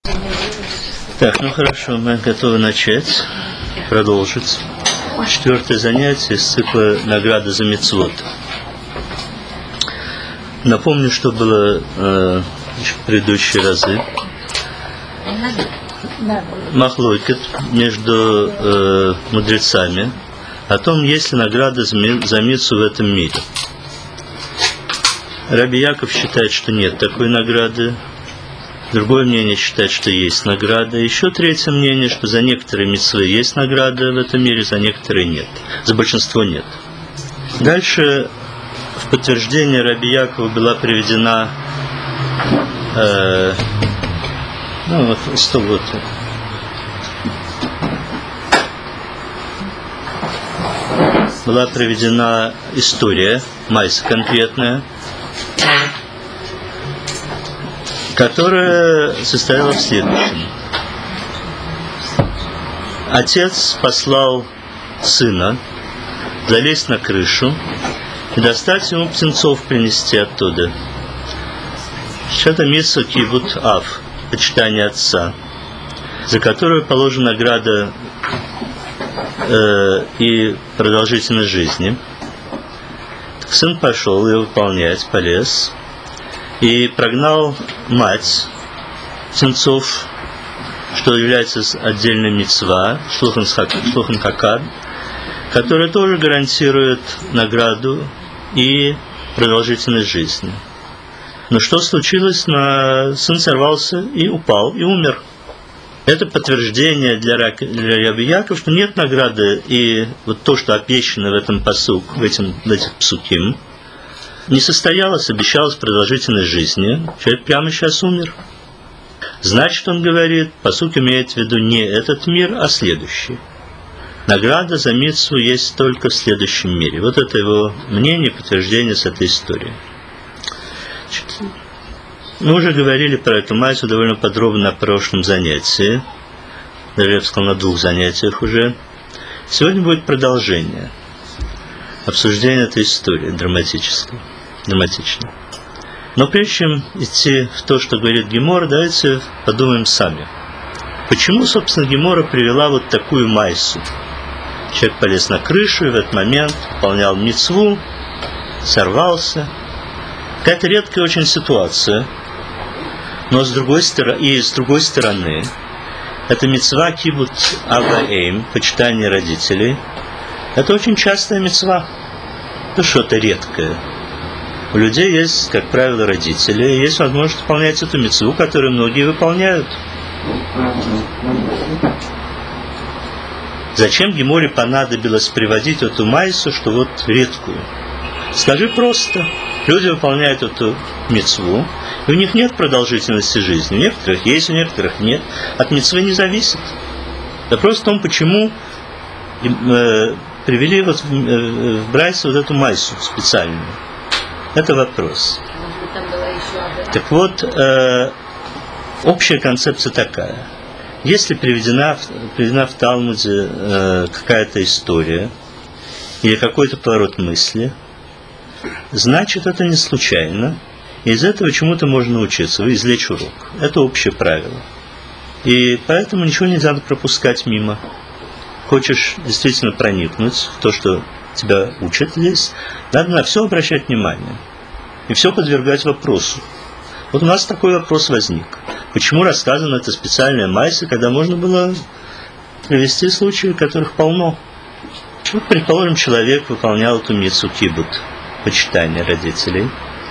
Так, ну хорошо, мы готовы начать, продолжить. 4-е занятие из цикла «Награда за мицвот». Напомню, что было в предыдущие разы. Махлокет между мудрецами о том, есть ли награда за мицву в этом мире. Раби Яков считает, что нет такой награды. Другое мнение считает, что есть награда. Еще третье мнение, что за некоторые мицвы есть награда в этом мире, за некоторые нет. За большинство нет. Дальше в подтверждение Раби Якова была приведена была приведена история, майса конкретная, которая состояла в следующем. Отец послал сына залезть на крышу и достать ему птенцов принести оттуда. Это мицва кибут ав, почитание отца, за которую положена награда и продолжительность жизни. Так сын пошел ее выполнять, полез, и прогнал мать птенцов, что является отдельной мицва, шлухан хакар, которая тоже гарантирует награду и продолжительность жизни. Но что случилось? Сын сорвался и упал, и умер. Это подтверждение для Раби Якова, что нет награды, и вот то, что обещано в этом пасук, в этих псуким, не состоялось, обещалась продолжительность жизни. Человек прямо сейчас умер. Значит, он говорит, пасук имеет в виду не этот мир, а следующий. Награда за мицву есть только в следующем мире. Вот это его мнение, подтверждение с этой истории. Мы уже говорили про эту майсу довольно подробно на прошлом занятии. Даже я бы сказал, на 2 занятиях уже. Сегодня будет продолжение. Обсуждение этой истории драматично. Но прежде чем идти в то, что говорит Гемора, давайте подумаем сами. Почему, собственно, Гемора привела вот такую майсу? Человек полез на крышу и в этот момент выполнял мицву, сорвался. Какая-то редкая очень ситуация. Но с другой стороны, это мицва кибут аваэйм, почитание родителей. Это очень частая мицва. Это что-то редкое. У людей есть, как правило, родители, и есть возможность выполнять эту мицву, которую многие выполняют. Зачем Геморе понадобилось приводить эту майсу, что вот редкую? Скажи просто. Люди выполняют эту мицву, и у них нет продолжительности жизни. У некоторых есть, у некоторых нет. От мицвы не зависит. Вопрос в том, почему привели вот в Брайсе вот эту майсу специальную. Это вопрос. Так вот, общая концепция такая. Если приведена в Талмуде какая-то история или какой-то поворот мысли, значит, это не случайно. И из этого чему-то можно научиться, извлечь урок. Это общее правило. И поэтому ничего нельзя пропускать мимо. Хочешь действительно проникнуть в то, что тебя учат здесь, надо на все обращать внимание. И все подвергать вопросу. Вот у нас такой вопрос возник. Почему рассказана эта специальная майса, когда можно было привести случаи, которых полно? Вот, предположим, человек выполнял эту мицву кибут, почитание родителей,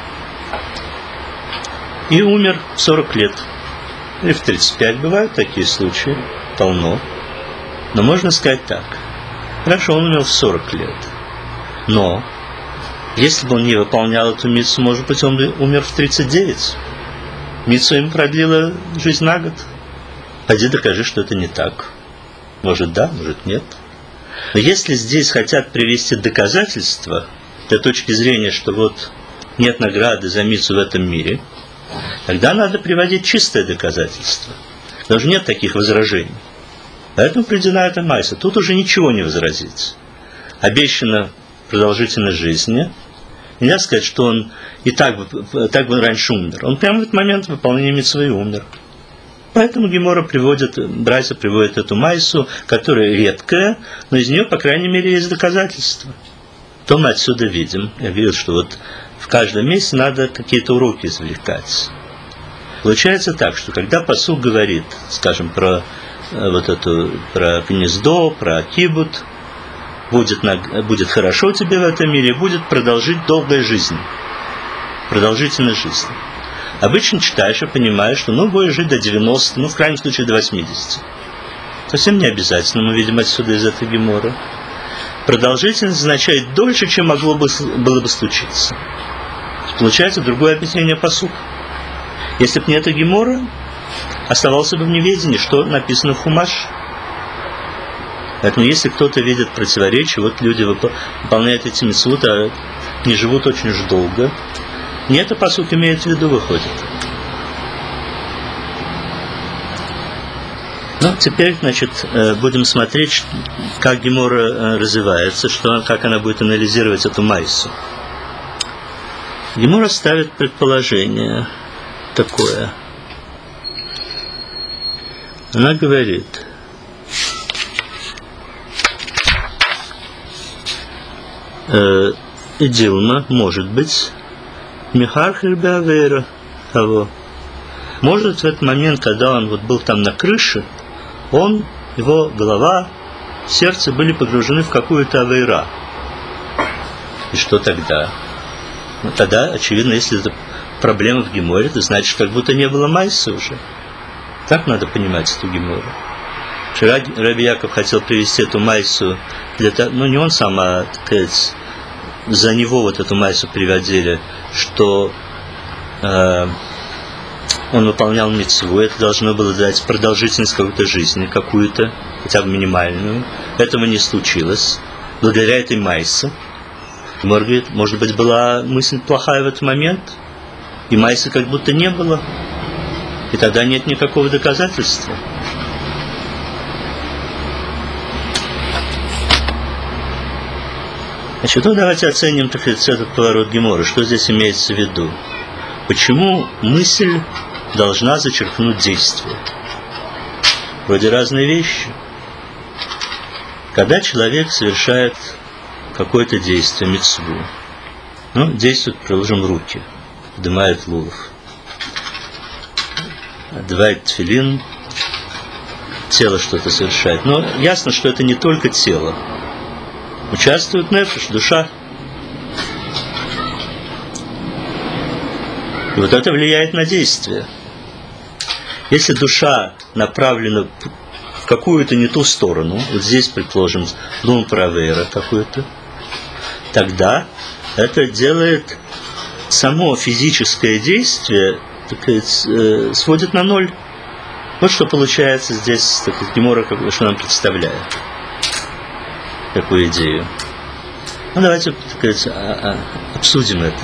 и умер в 40 лет. Или в 35. Бывают такие случаи, полно. Но можно сказать так. Хорошо, он умер в 40 лет. Но, если бы он не выполнял эту мицву, может быть, он бы умер в 39. Мицва ему продлила жизнь на год. Пойди докажи, что это не так. Может да, может нет. Но если здесь хотят привести доказательства для точки зрения, что вот нет награды за мицву в этом мире, тогда надо приводить чистое доказательство. Даже нет таких возражений. Поэтому приведена эта майса. Тут уже ничего не возразить. Обещана продолжительность жизни. Нельзя сказать, что он и так бы раньше умер. Он прямо в этот момент выполнения мицвы умер. Поэтому братья приводят эту майсу, которая редкая, но из нее, по крайней мере, есть доказательства. То мы отсюда видим. Я говорил, что вот в каждом месте надо какие-то уроки извлекать. Получается так, что когда пасук говорит, скажем, про гнездо, про кибут, будет хорошо тебе в этом мире, будет долгая жизнь, продолжительность жизни. Обычно читаешь и понимаешь, что будешь жить до 90, в крайнем случае до 80. Совсем не обязательно, мы видим отсюда из этой геморы. Продолжительность означает дольше, чем было бы случиться. Получается другое объяснение пасука. Если бы не эта гемора, оставался бы в неведении, что написано в Хумаш. Поэтому если кто-то видит противоречие, вот люди выполняют эти мицвот, а не живут очень уж долго, не это пасук имеет в виду, выходит. Теперь, будем смотреть, как гемора развивается, как она будет анализировать эту майсу. Гемора ставит предположение такое. Она говорит: Дилма, может быть, Михархер Беавейра того. Может, в этот момент, когда он был там на крыше, его голова, сердце были погружены в какую-то авейра. И что тогда? Тогда, очевидно, если это проблема в геморе, то значит, как будто не было майсы уже. Так надо понимать эту гемору. Раби Яков хотел привести эту майсу для того, не он сам, а, так сказать, за него эту майсу приводили, что он выполнял мицву, это должно было дать продолжительность какой-то жизни, какую-то, хотя бы минимальную. Этого не случилось. Благодаря этой майсе. Гемора говорит, может быть, была мысль плохая в этот момент, и майсы как будто не было, и тогда нет никакого доказательства. Давайте оценим, так сказать, этот поворот геморы. Что здесь имеется в виду? Почему мысль должна зачеркнуть действие? Вроде разные вещи. Когда человек совершает какое-то действие, мицву, действует, приложим, руки, поднимает лулов, одевает тфилин, тело что-то совершает. Но ясно, что это не только тело. Участвует нефеш, душа. И это влияет на действие. Если душа направлена в какую-то не ту сторону, вот здесь, предположим, лун правейра какую-то, тогда это делает само физическое действие, так сказать, сводит на ноль. Вот что получается здесь, так сказать, гемора, что нам представляет. Какую идею. Давайте, так сказать, обсудим это.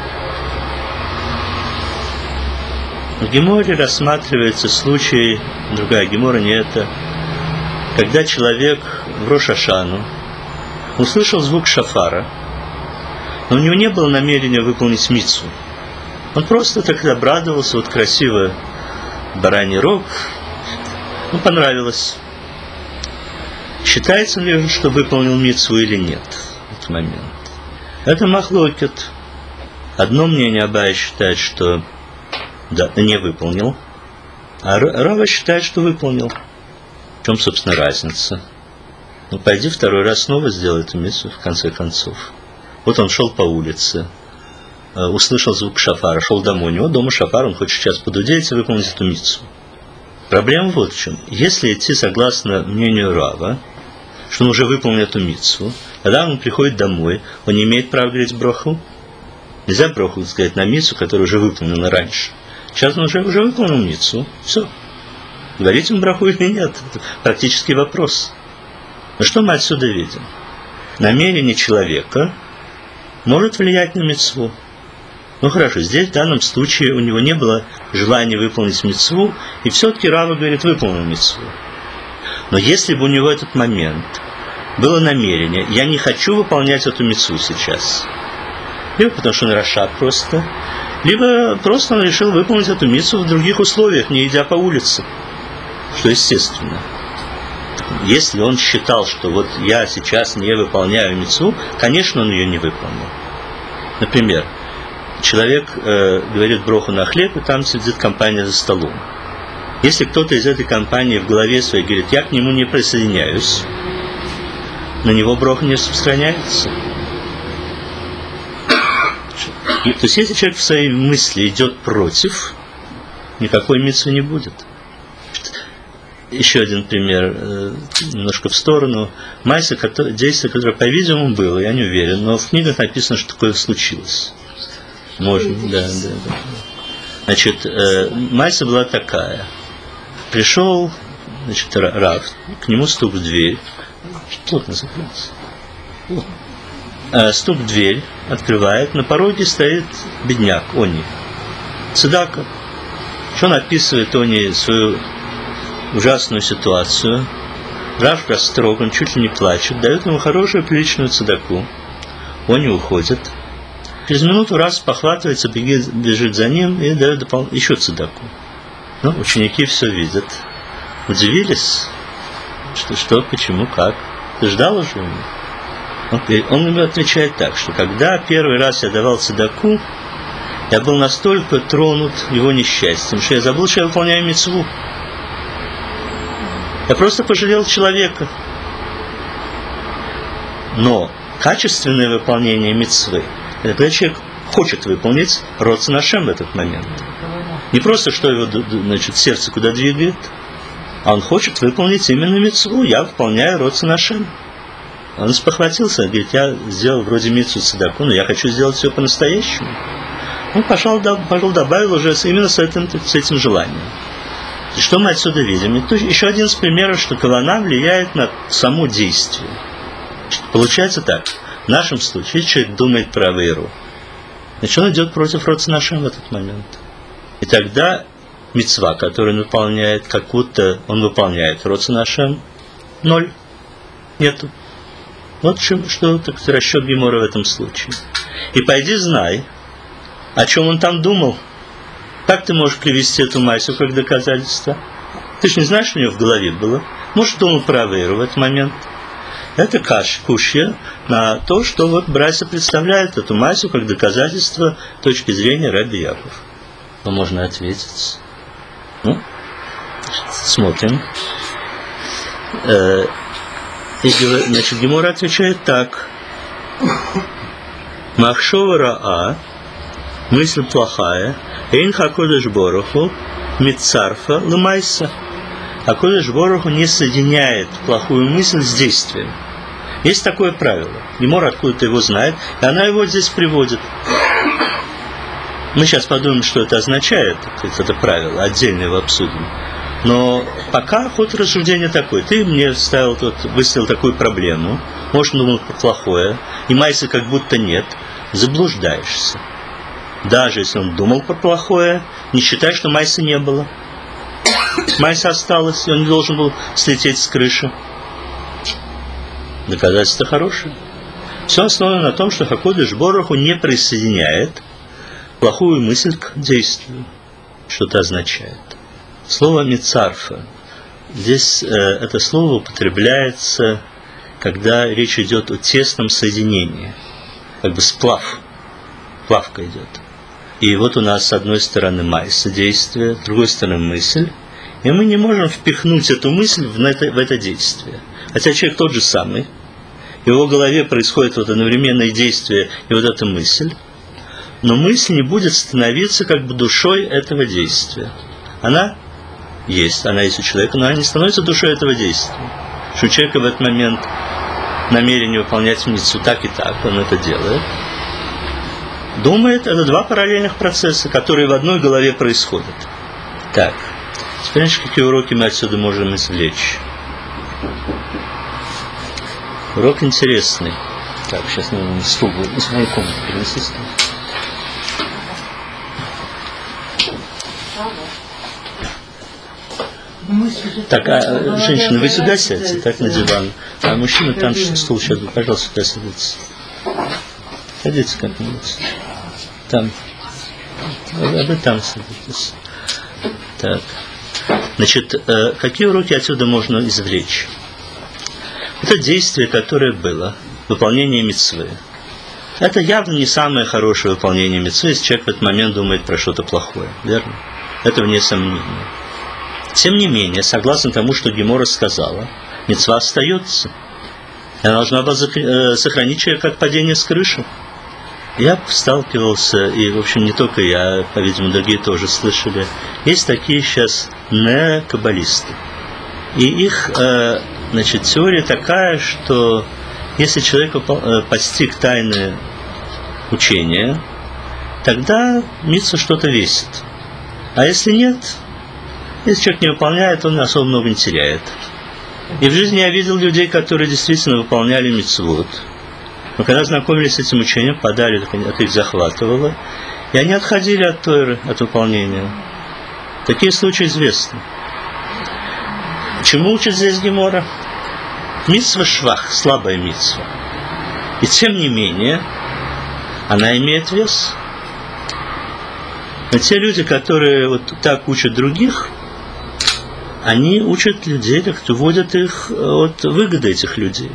В геморе рассматривается случай, другая гемора, не это, когда человек в Рош ха-Шану услышал звук шафара, но у него не было намерения выполнить мицву. Он просто так обрадовался, красиво бараний рог, понравилось. Считается ли, что выполнил мицву или нет в этот момент? Это махлокет. Одно мнение Абая считает, что да, не выполнил, а Рава считает, что выполнил. В чем, собственно, разница? Пойди второй раз снова сделай эту мицву, в конце концов. Вот он шел по улице, услышал звук шафара, шел домой. У него дома шафар, он хочет сейчас подудеть и выполнить эту мицву. Проблема вот в чем. Если идти согласно мнению Рава, что он уже выполнил эту мицву, когда он приходит домой, он не имеет права говорить броху. Нельзя броху сказать на мицву, которая уже выполнена раньше. Сейчас он уже выполнил мицву. Все. Говорить он броху или нет? Это практически вопрос. Но что мы отсюда видим? Намерение человека может влиять на мицву. Хорошо, здесь в данном случае у него не было желания выполнить мицву, и все-таки Рава говорит, выполнил мицву. Но если бы у него этот момент было намерение, я не хочу выполнять эту мицву сейчас, либо потому что он раша просто, либо просто он решил выполнить эту мицву в других условиях, не идя по улице. что естественно. Если он считал, что вот я сейчас не выполняю мицву, конечно, он ее не выполнил. Например, человек говорит броху на хлеб, и там сидит компания за столом. Если кто-то из этой компании в голове своей говорит, я к нему не присоединяюсь, на него броха не распространяется. То есть, если человек в своей мысли идет против, никакой мицвы не будет. Еще один пример, немножко в сторону. Майса, действие, которое, по-видимому, было, я не уверен, но в книгах написано, что такое случилось. Можно, да. Значит, Майса была такая. Пришел, значит, Рав, к нему стук в дверь. Плотно закрылся. Стук в дверь, открывает, на пороге стоит бедняк, Они. Цедака. Что он описывает Они свою ужасную ситуацию. Рав растроган, чуть ли не плачет, дает ему хорошую, приличную цедаку. Они уходит. Через минуту Рав похватывается, бежит за ним и дает еще цедаку. Ну, ученики все видят. Удивились, что, почему, как. Ты ждал уже его? Он ему отвечает так, что когда первый раз я давал цедаку, я был настолько тронут его несчастьем, что я забыл, что я выполняю мицву. Я просто пожалел человека. Но качественное выполнение мицвы, это когда человек хочет выполнить роцен Ашем в этот момент. Не просто, что его, значит, сердце куда двигает, а он хочет выполнить именно мицву. Я выполняю роцен Ашем. Он спохватился, говорит, я сделал вроде мицву цедаку, но я хочу сделать все по-настоящему. Он пошел добавил уже именно с этим желанием. И что мы отсюда видим? Это еще один из примеров, что кавана влияет на само действие. Получается так. В нашем случае человек думает про авейру. Значит, он идет против роцен Ашем в этот момент. И тогда мицва, которую он выполняет, как будто он выполняет роцен Ашем, 0. Нету. Вот что так, расчет Гемора в этом случае. И пойди знай, о чем он там думал. Как ты можешь привести эту майсу как доказательство? Ты же не знаешь, что у него в голове было. Может, думал про авейру в этот момент. Это кушья на то, что вот братья представляют эту майсу как доказательство с точки зрения Раби Яков. Но можно ответить. Ну, смотрим. Значит, Гемора отвечает так. Махшова раа, мысль плохая, эйн хакодеш бороху, митцарфа лымайса. Хакодеш бороху не соединяет плохую мысль с действием. Есть такое правило. Гемора откуда-то его знает, и она его здесь приводит. Мы сейчас подумаем, что это означает, это правило, отдельно его обсудим. Но пока ход рассуждения такой. Ты мне выставил такую проблему, может, думал про плохое, и майсы как будто нет, заблуждаешься. Даже если он думал про плохое, не считай, что майса не было. Майса осталась, и он не должен был слететь с крыши. Доказательство хорошее. Все основано на том, что Хакодеш Бороху не присоединяет плохую мысль к действию. Что это означает? Слово «мицарфа». Здесь это слово употребляется, когда речь идет о тесном соединении. Как бы сплав. Плавка идет. И вот у нас с одной стороны майса действие, с другой стороны мысль. И мы не можем впихнуть эту мысль в это действие. Хотя человек тот же самый. В его голове происходит вот одновременное действие и вот эта мысль. Но мысль не будет становиться как бы душой этого действия. Она есть у человека, но она не становится душой этого действия. Что у человека в этот момент намерение выполнять мицву так и так, он это делает. Думает, это два параллельных процесса, которые в одной голове происходят. Так, теперь, какие уроки мы отсюда можем извлечь? Урок интересный. Так, сейчас надо стул из моей комнаты перенести стул. Так, женщина, вы сюда сядьте, так, на диван. А мужчина там стул сейчас, пожалуйста, сюда садитесь. Садитесь как-нибудь. Там. А вы там садитесь. Так. Значит, какие уроки отсюда можно извлечь? Это действие, которое было, выполнение мицвы. Это явно не самое хорошее выполнение мицвы, если человек в этот момент думает про что-то плохое, верно? Это вне сомнения. Тем не менее, согласно тому, что Гемора сказала, мицва остается. Она должна была сохранить человека от падения с крыши. Я сталкивался, и, в общем, не только я, по-видимому, другие тоже слышали. Есть такие сейчас не-каббалисты. И их, значит, теория такая, что если человек постиг тайны учения, тогда мицва что-то весит. А если нет, если человек не выполняет, он особо много не теряет. И в жизни я видел людей, которые действительно выполняли мицвот. Но когда знакомились с этим учением, подали, это их захватывало, и они отходили от Торы, от выполнения. Такие случаи известны. Чему учит здесь Гемора? Мицва швах, слабая мицва. И тем не менее, она имеет вес. Но те люди, которые вот так учат других, они учат людей, вводят их от выгоды этих людей.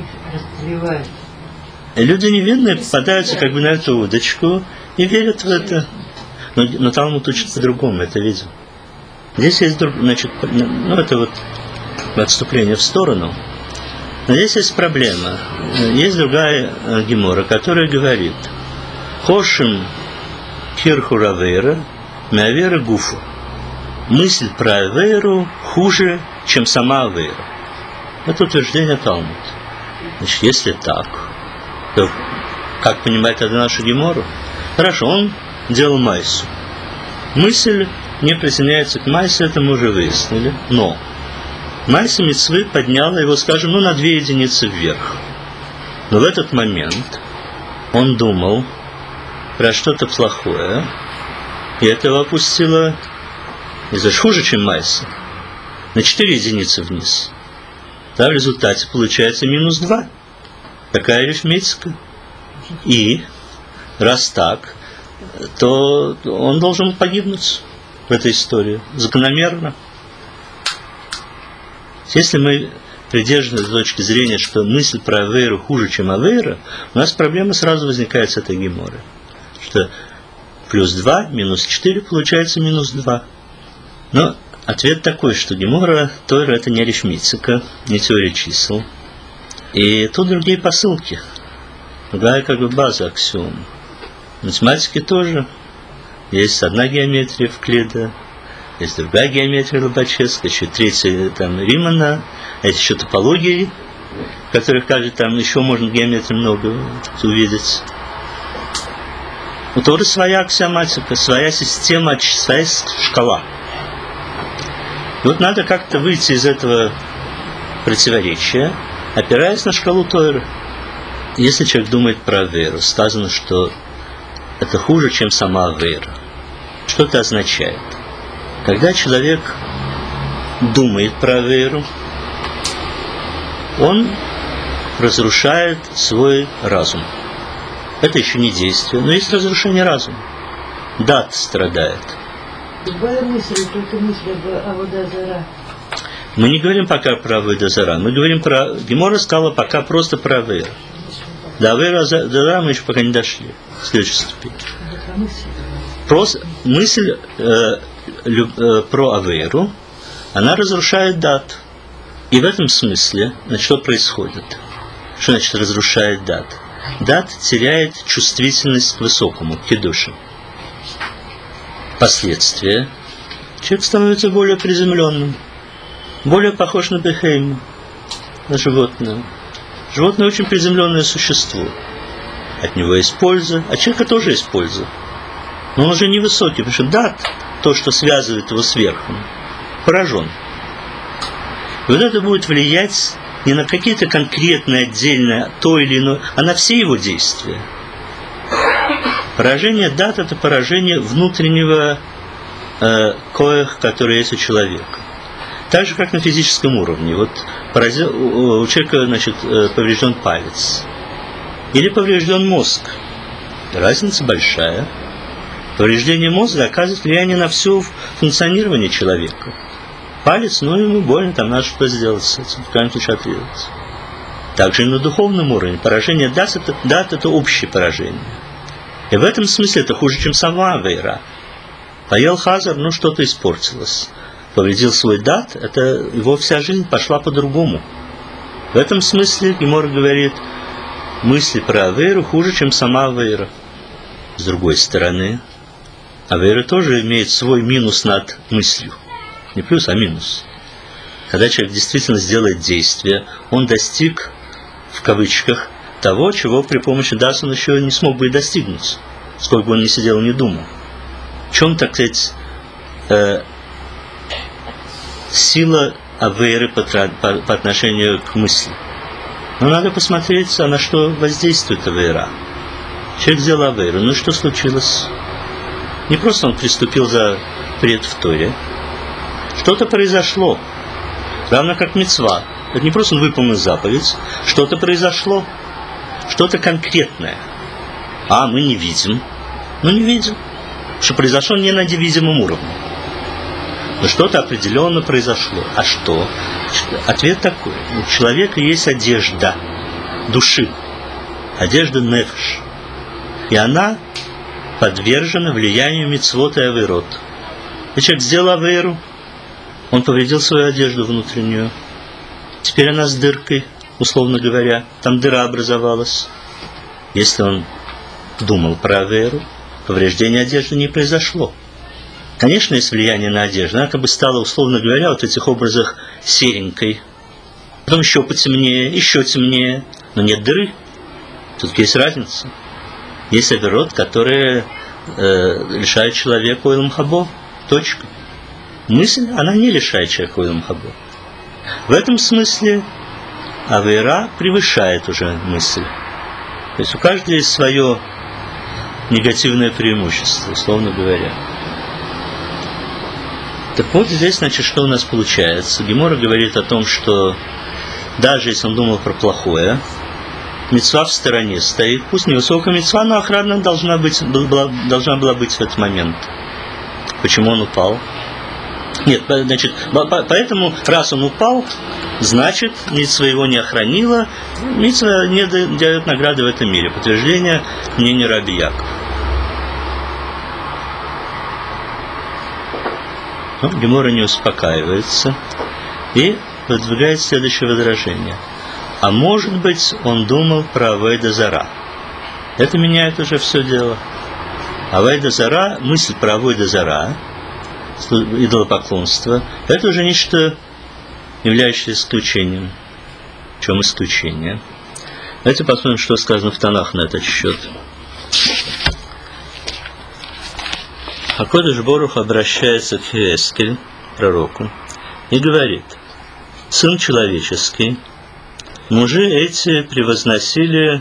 И люди невинные попадаются как бы на эту удочку и верят в это. Но Талмуд учит по-другому, это видим. Здесь есть, значит, это вот отступление в сторону. Но здесь есть проблема. Есть другая гемора, которая говорит: Хошим кирху равейра, меавера гуфу. Мысль про авейру хуже, чем сама авейра. Это утверждение Талмуд. Значит, если так, то как понимать это нашу гемору? Хорошо, он делал майсу. Мысль не присоединяется к майсе, это мы уже выяснили. Но майса мицвы подняла его, скажем, на 2 единицы вверх. Но в этот момент он думал про что-то плохое, и это его опустило, не знаю, хуже, чем майса, на 4 единицы вниз. Да, в результате получается -2. Такая арифметика. И раз так, то он должен погибнуть в этой истории. Закономерно. Если мы придерживаемся точки зрения, что мысль про авейру хуже, чем авейра, у нас проблема сразу возникает с этой геморой. Что +2, -4 получается -2. Но ответ такой, что гемора Тора это не арифметика, не теория чисел. И тут другие посылки. Другая как бы база аксиом. В математике тоже. Есть одна геометрия Евклида, есть другая геометрия Лобачевская, еще третья там Римана, а есть еще топологии, в которых, кажется, там еще можно геометрии много увидеть. У Торы своя аксиоматика, своя система, своя шкала. И вот надо как-то выйти из этого противоречия, опираясь на шкалу Торы. Если человек думает про авейру, сказано, что это хуже, чем сама авейра. Что это означает? Когда человек думает про авейру, он разрушает свой разум. Это еще не действие, но есть разрушение разума. Дат страдает. Любая мысль, только мысль об авода-зара. Мы не говорим пока про авода-зара, мы говорим про... Гемора сказала пока просто про авейру. До авода-зара мы еще пока не дошли. Следующая ступень. Просто мысль про авейру, она разрушает дат. И в этом смысле, значит, что происходит? Что значит разрушает дат? Дат теряет чувствительность к высокому, к кидушу. Последствия. Человек становится более приземленным, более похож на бехейма, на животное. Животное очень приземленное существо. От него есть польза, от человека тоже есть польза. Но он уже невысокий, потому что дат, то, что связывает его с верхом, поражен. И вот это будет влиять не на какие-то конкретные, отдельные, то или иное, а на все его действия. Поражение дат – это поражение внутреннего коэх, который есть у человека. Так же, как на физическом уровне. Вот у человека, значит, поврежден палец. Или поврежден мозг. Разница большая. Повреждение мозга оказывает влияние на все функционирование человека. палец, ну ему больно, там надо что-то сделать с этим, в крайнем случае отрезать. Также и на духовном уровне. Поражение дат это общее поражение. И в этом смысле это хуже, чем сама авейра. Поел хазар, ну что-то испортилось. Повредил свой дат, это его вся жизнь пошла по-другому. В этом смысле Гемора говорит, мысли про авейру хуже, чем сама авейра. С другой стороны, авейра тоже имеет свой минус над мыслью. Не плюс, а минус. Когда человек действительно сделает действие, он достиг, в кавычках, того, чего при помощи дас он еще не смог бы и достигнуть, сколько бы он ни сидел и не думал. В чем, так сказать, сила авейры по отношению к мысли? Но надо посмотреть, на что воздействует авейра. Человек сделал авейру, ну и что случилось? Не просто он приступил запрет в Торе. Что-то произошло. Равно как мицва. Это не просто он выполнил заповедь. Что-то произошло. Что-то конкретное. А мы не видим. Ну не видим. Что произошло не на видимом уровне. Но что-то определенно произошло. А что? Ответ такой. У человека есть одежда души. Одежда нефеш. И она подвержена влиянию мицвот и авейрот. И человек сделал авейру, он повредил свою одежду внутреннюю. Теперь она с дыркой, условно говоря. Там дыра образовалась. Если он думал про авейру, повреждение одежды не произошло. Конечно, есть влияние на одежду. Она как бы стала, условно говоря, вот в этих образах серенькой. Потом еще темнее. Но нет дыры. Тут есть разница. Есть авейрот, которые лишают человека ойлам хабо. Точка. Мысль, она не лишает человека ойлам хабо. В этом смысле авейра превышает уже мысль. То есть у каждого есть свое негативное преимущество, условно говоря. Так вот здесь, значит, что у нас получается? Гемора говорит о том, что даже если он думал про плохое, мицва в стороне стоит. Пусть невысокая мицва, но охрана должна была быть в этот момент. Почему он упал? Нет, значит, поэтому, раз он упал, значит, мицва его не охранила, мицва не дает награды в этом мире. Подтверждение мнению Раби Якова. Но Гемора не успокаивается и выдвигает следующее возражение. А может быть, он думал про авейда зара. Это меняет уже все дело. Авейда зара, мысль про авейда зара, идолопоклонство, это уже нечто, являющееся исключением. В чем исключение? Давайте посмотрим, что сказано в Танах на этот счет. Акодыш Борух обращается к Хескель, пророку, и говорит: сын человеческий, мужи эти превозносили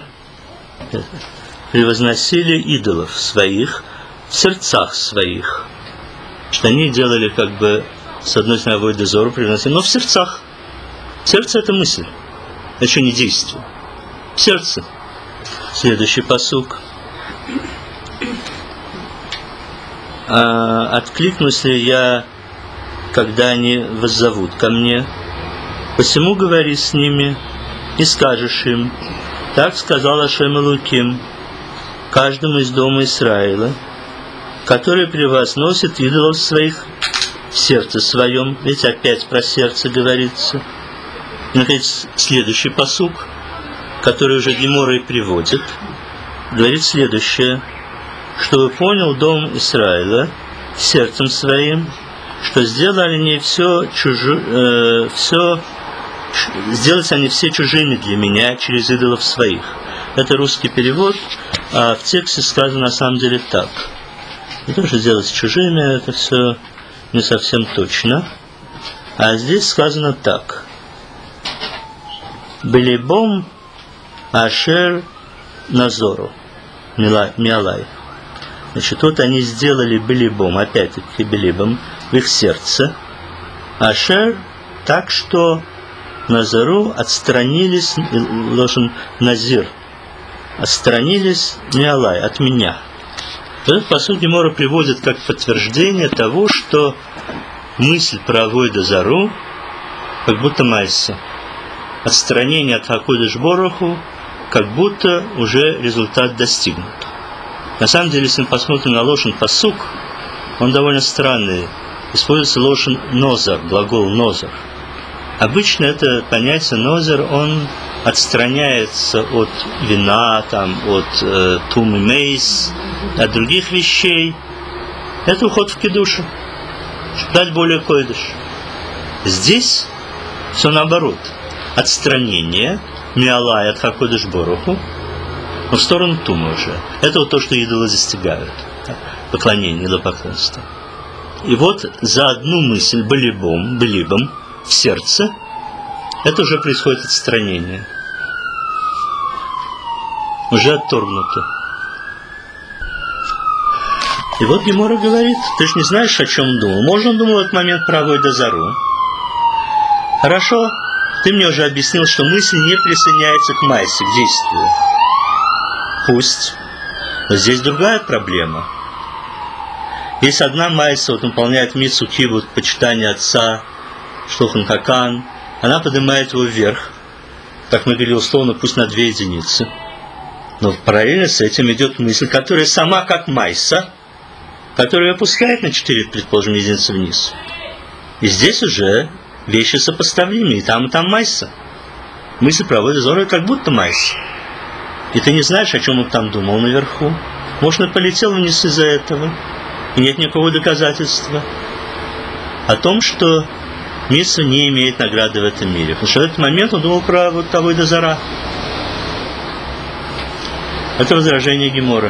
идолов своих в сердцах своих. Что они делали как бы с одной стороны авойда зору, приносили, но в сердцах. Сердце — это мысль, это еще не действие. В сердце. Следующий пасук. Откликнусь ли я, когда они воззовут ко мне? Посему говори с ними и скажешь им: так сказал Ашем Элоким каждому из дома Израиля, который превозносит идолов своих в сердце своем. Ведь опять про сердце говорится. И, наконец, следующий пасук, который уже Гемора и приводит, говорит следующее: чтобы понял дом Израиля сердцем своим, что сделали они сделать они все чужими для меня через идолов своих. Это русский перевод, а в тексте сказано на самом деле так. Не то, что сделать чужими, это все не совсем точно. А здесь сказано так: Белибом Ашер Назору Миалай. Значит, вот они сделали белибом, опять-таки белибом, в их сердце. Ашер, так что Назару отстранились, должен Назир, отстранились Миалай, от меня. Этот пасук Гемора приводит как подтверждение того, что мысль про авойда зару как будто майса. Отстранение от Хакодеш Боруху как будто уже результат достигнут. На самом деле, если мы посмотрим на лошен пасук, он довольно странный. Используется лошен нозар, глагол нозар. Обычно это понятие нозар, он отстраняется от вина, от тум и мейс, от других вещей. Это уход в кидушу, чтобы дать более койдыш. Здесь все наоборот. Отстранение, миалай от хакодыш боруху, но в сторону тума уже. Это вот то, что идолы застигают. Поклонение, идолопоклонство. И вот за одну мысль белибом в сердце, это уже происходит отстранение. Уже отторгнуто. И вот Гемора говорит, ты же не знаешь, о чем он думал. Может, он думал в этот момент про авойда зару. Хорошо, ты мне уже объяснил, что мысль не присоединяется к майсе, к действию. Пусть. Но здесь другая проблема. Если одна майса выполняет мицу кибут, почитание отца, шлухан хакан, она поднимает его вверх. Так мы говорили условно, пусть на 2 единицы. Но параллельно с этим идет мысль, которая сама как майса, которая опускает на 4, предположим, единицы вниз. И здесь уже вещи сопоставимы, и там майса. Мысль проводит зору как будто майса. И ты не знаешь, о чем он там думал наверху. Может, он полетел вниз из-за этого. И нет никакого доказательства о том, что митцва не имеет награды в этом мире. Потому что в этот момент он думал про вот авойда зара. Это возражение Гемора.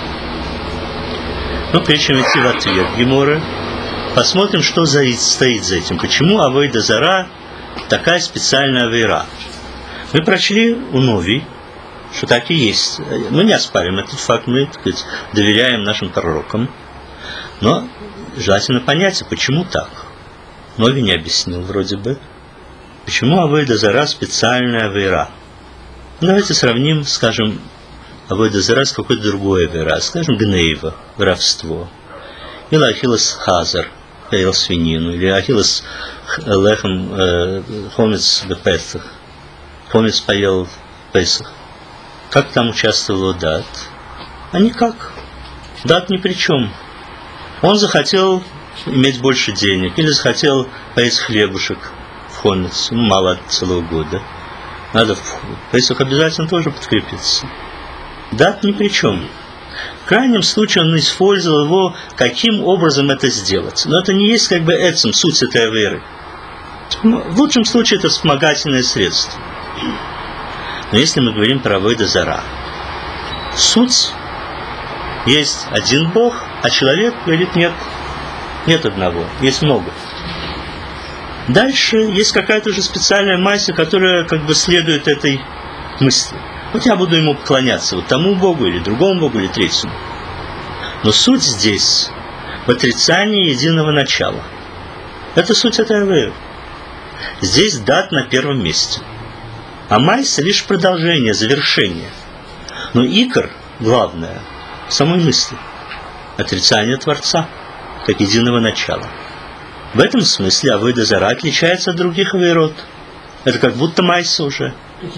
Но прежде чем идти в ответ Гемора, посмотрим, что стоит за этим. Почему авойда зара такая специальная авейра. Мы прочли у Нови, что так и есть. Мы не оспариваем этот факт, мы, так сказать, доверяем нашим пророкам. Но желательно понять, почему так. Нови не объяснил вроде бы. Почему авойда зара специальная авейра? Давайте сравним, скажем, авойда зара с какой-то другой авейра. Скажем, гнейва, воровство. Или ахиллес хазар, поел свинину. Или ахиллес лехом хомец в Песах. Хомец поел в Песах. Как там участвовал Дат? А никак. Дат ни при чем. Он захотел иметь больше денег, или захотел поесть хлебушек в хомец, мало от целого года. Надо в Песах обязательно тоже подкрепиться. Дат ни при чем. В крайнем случае он использовал его, каким образом это сделать. Но это не есть как бы этим суть этой авейры. В лучшем случае это вспомогательное средство. Но если мы говорим про авойда зара, суть есть один Бог, а человек говорит нет одного, есть много. Дальше есть какая-то уже специальная масса, которая как бы следует этой мысли. Вот я буду ему поклоняться, вот тому Богу, или другому Богу, или третьему. Но суть здесь в отрицании единого начала. Это суть этой авейры. Здесь дат на первом месте. А майса лишь продолжение, завершение. Но икор, главное, в самой мысли. Отрицание Творца, как единого начала. В этом смысле авойда зара отличается от других авейрот. Это как будто майса уже.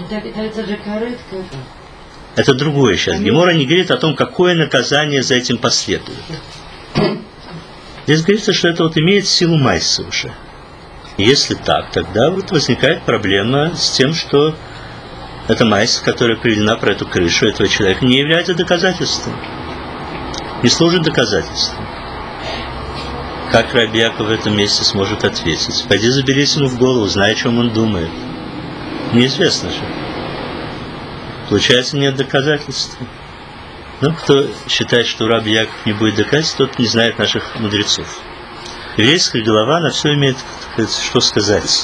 Это другое сейчас. Гемора не говорит о том, какое наказание за этим последует. Здесь говорится, что это вот имеет силу майса уже. Если так, тогда вот возникает проблема с тем, что эта майса, которая приведена про эту крышу этого человека, не является доказательством. Не служит доказательством. Как Раби Яков в этом месте сможет ответить? Пойди заберись ему в голову, знай, о чем он думает. Неизвестно же. Получается, нет доказательства. Но кто считает, что Раби Яков не будет доказывать, тот не знает наших мудрецов. Еврейская голова на все имеет, что сказать.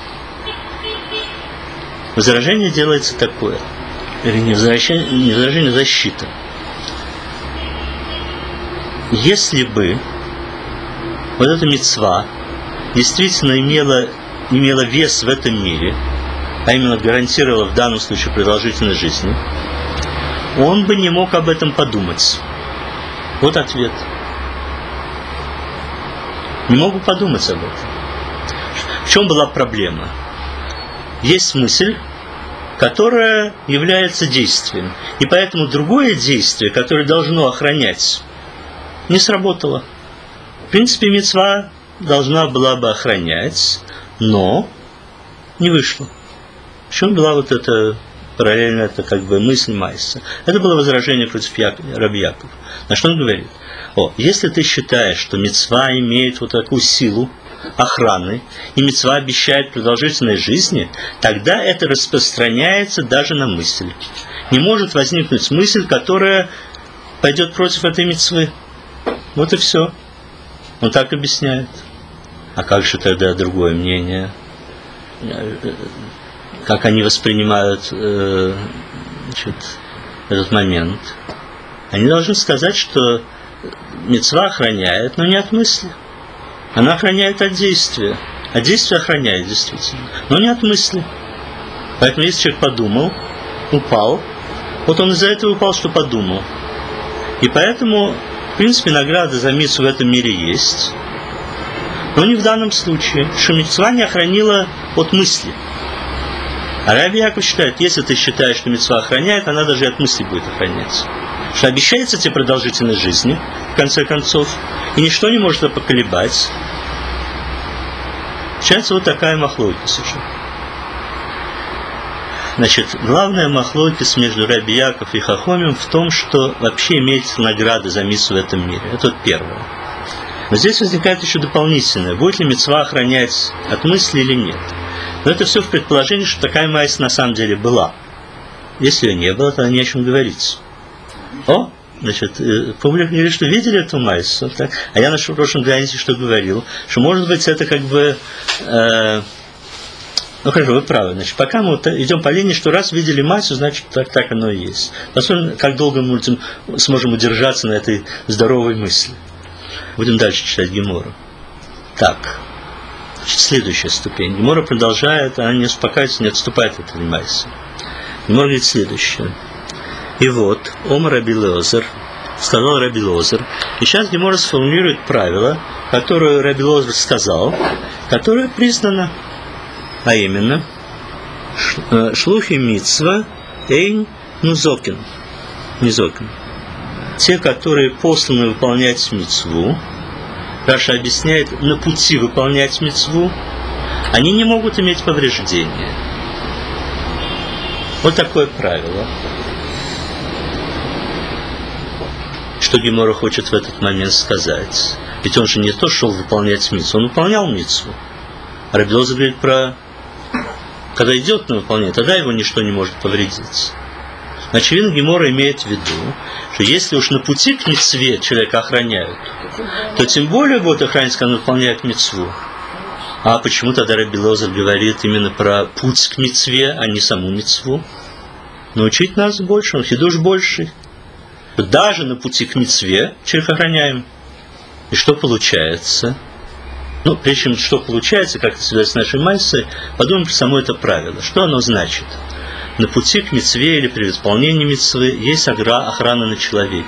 Возражение делается такое. Или не возражение, защита. Если бы вот эта мицва действительно имела вес в этом мире, а именно гарантировала в данном случае продолжительность жизни, он бы не мог об этом подумать. Вот ответ. Не могут подумать об этом. В чем была проблема? Есть мысль, которая является действием. И поэтому другое действие, которое должно охранять, не сработало. В принципе, мицва должна была бы охранять, но не вышло. В чем была вот эта параллельно, это как бы мысль Майса? Это было возражение против Раби Якова. На что он говорит? Если ты считаешь, что мицва имеет вот такую силу охраны, и мицва обещает продолжительность жизни, тогда это распространяется даже на мысль. Не может возникнуть мысль, которая пойдет против этой мицвы. Вот и все. Он так объясняет. А как же тогда другое мнение? Как они воспринимают этот момент? Они должны сказать, что мицва охраняет, но не от мысли. Она охраняет от действия. А действие охраняет действительно, но не от мысли. Поэтому если человек подумал, упал, вот он из-за этого упал, что подумал. И поэтому, в принципе, награда за мицву в этом мире есть. Но не в данном случае, что мицва не охранила от мысли. А Раби Яков считает, если ты считаешь, что мицва охраняет, она даже от мысли будет охраняться. Что обещается тебе продолжительность жизни, в конце концов, и ничто не может это поколебать. Получается вот такая махлокис уже. Значит, главная махлокис между Раби Яков и Хахомим в том, что вообще имеется награда за мицву в этом мире. Это вот первое. Но здесь возникает еще дополнительное. Будет ли мицва охранять от мысли или нет? Но это все в предположении, что такая майса на самом деле была. Если ее не было, то не о чем говорить. Значит, публика говорит, что видели эту майсу. Так? А я на прошлом занятии что говорил? Что может быть это как бы... хорошо, вы правы. Значит, пока мы идем по линии, что раз видели майсу, значит так оно и есть. Посмотрим, как долго мы сможем удержаться на этой здоровой мысли. Будем дальше читать Гемору. Так. Значит, следующая ступень. Гемора продолжает, она не успокаивается, не отступает от этой майсы. Гемора говорит следующее. И вот, Омар Раби Элиэзер, сказал Раби Элиэзер, и сейчас Гемора сформулирует правило, которое Раби Элиэзер сказал, которое признано, а именно, шлухи мицва эйн нузокин. Те, которые посланы выполнять мицву, Раша объясняет, на пути выполнять мицву, они не могут иметь повреждения. Вот такое правило. Что Гемора хочет в этот момент сказать? Ведь он же не то шел выполнять мицву, он выполнял мицву. А Раби Элиэзер говорит про... Когда идет на выполнение, тогда его ничто не может повредить. Очевидно, Гемора имеет в виду, что если уж на пути к мицве человека охраняют, то тем более будет охранять, когда он выполняет мицву. А почему тогда Раби Элиэзер говорит именно про путь к мицве, а не саму мицву? Научить нас больше, он хидуш больший. Даже на пути к мицве человека охраняем. И что получается? Прежде чем что получается, как это связано с нашей майсой, подумаем про само это правило. Что оно значит? На пути к мицве или при исполнении мицвы есть охрана на человеке.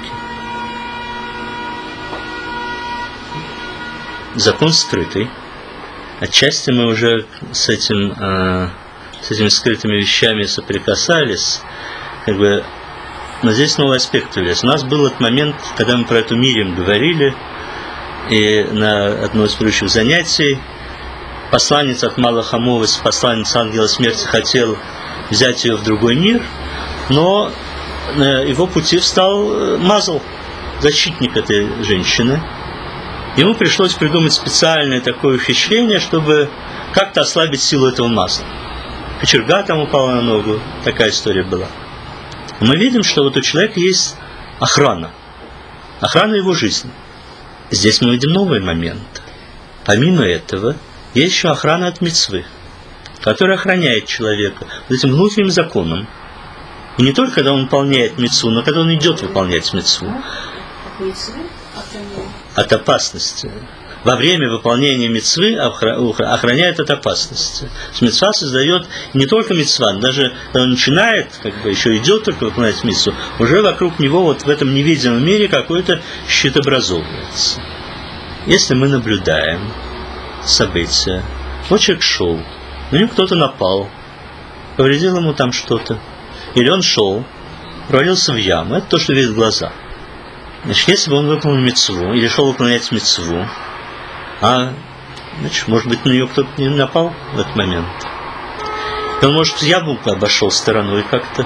Закон скрытый. Отчасти мы уже с этими скрытыми вещами соприкасались, но здесь новый аспект появился. У нас был этот момент, когда мы про эту Мирьям говорили, и на одно из предыдущих занятий посланец от Малаха Мовес, посланец ангела смерти, хотел взять ее в другой мир, но на его пути встал Мазл, защитник этой женщины. Ему пришлось придумать специальное такое ухищрение, чтобы как-то ослабить силу этого Мазла. Кочерга там упала на ногу, такая история была. Мы видим, что вот у человека есть охрана его жизни. Здесь мы видим новый момент. Помимо этого, есть еще охрана от мицвы, которая охраняет человека вот этим внутренним законом. И не только когда он выполняет мицву, но когда он идет выполнять мицву. От опасности. Во время выполнения мицвы охраняет от опасности. Мицва создает не только мицва, даже когда он начинает, еще идет только выполнять мицву, уже вокруг него вот в этом невидимом мире какой-то щит образовывается. если мы наблюдаем события, вот человек шел, на него кто-то напал, повредил ему там что-то, или он шел, провалился в яму, это то, что видят глаза. Значит, если бы он выполнил мицву, или шел выполнять мицву, значит, может быть, на него кто-то не напал в этот момент. И он, может, яму обошел стороной как-то.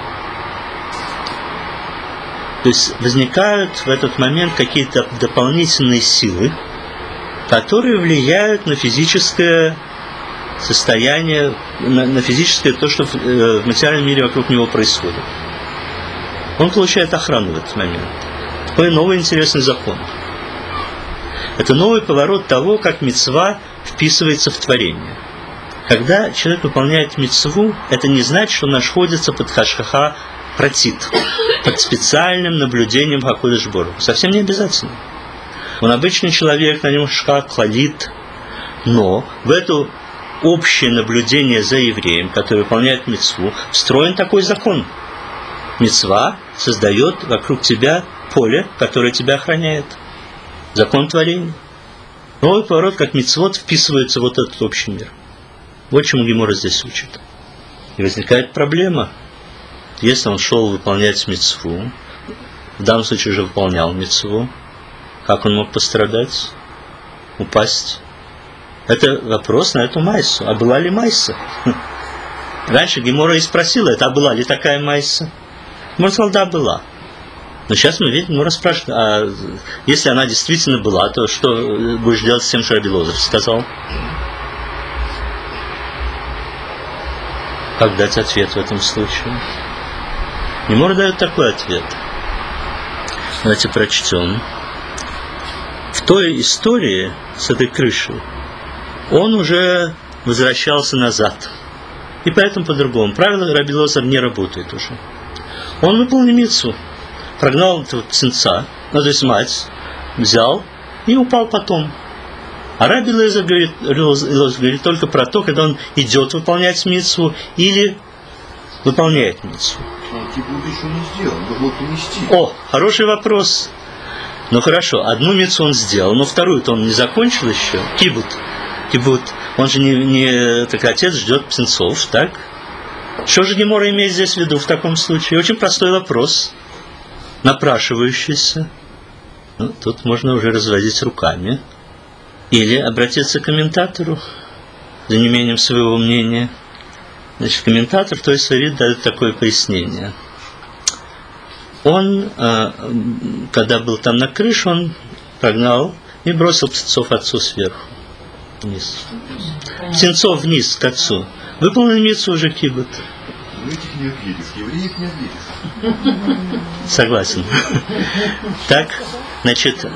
То есть возникают в этот момент какие-то дополнительные силы, которые влияют на физическое состояние, на физическое то, что в материальном мире вокруг него происходит. Он получает охрану в этот момент. Такой новый интересный закон. Это новый поворот того, как мицва вписывается в творение. Когда человек выполняет мицву, это не значит, что он находится под хашгаха протит, под специальным наблюдением Хакодеш Борух. Совсем не обязательно. Он обычный человек, на нем шхак хладит, но в это общее наблюдение за евреем, который выполняет мицву, встроен такой закон. Мицва создает вокруг тебя поле, которое тебя охраняет. Закон творения. Новый поворот, как мицвот, вписывается в вот этот общий мир. Вот чему Гемора здесь учит. И возникает проблема. Если он шел выполнять мицву, в данном случае уже выполнял мицву, как он мог пострадать, упасть? Это вопрос на эту майсу. А была ли майса? Раньше Гемора и спросила это, а была ли такая майса? Гемора сказал, да, была. Но сейчас мы видим, Гемора спрашивает, а если она действительно была, то что будешь делать с тем, что Раби Лозер сказал? Как дать ответ в этом случае? Гемора дает такой ответ. Давайте прочтем. В той истории с этой крышей он уже возвращался назад. И поэтому по-другому. Правило Раби Лозер не работает уже. Он выполнил мицву, прогнал этого птенца, то есть мать, взял и упал потом. А Раби Лозер говорит только про то, когда он идет выполнять мицву или выполняет мицву. Он кибут еще не сделал, он должен принести. О, хороший вопрос. Ну хорошо, одну мицву он сделал, но вторую-то он не закончил еще. Кибут. Он же не так отец ждет птенцов, так? Что же Гемора имеет здесь в виду в таком случае? Очень простой вопрос, напрашивающийся. Ну, тут можно уже разводить руками. Или обратиться к комментатору за неимением своего мнения. Значит, комментатор, то есть Сарит, дает такое пояснение. Он, когда был там на крыше, он прогнал и бросил птенцов отцу сверху, вниз. Птенцов вниз к отцу. Выполнил мицву уже кибут. Этих не ответишь, евреев не ответишь. Согласен. Так, значит,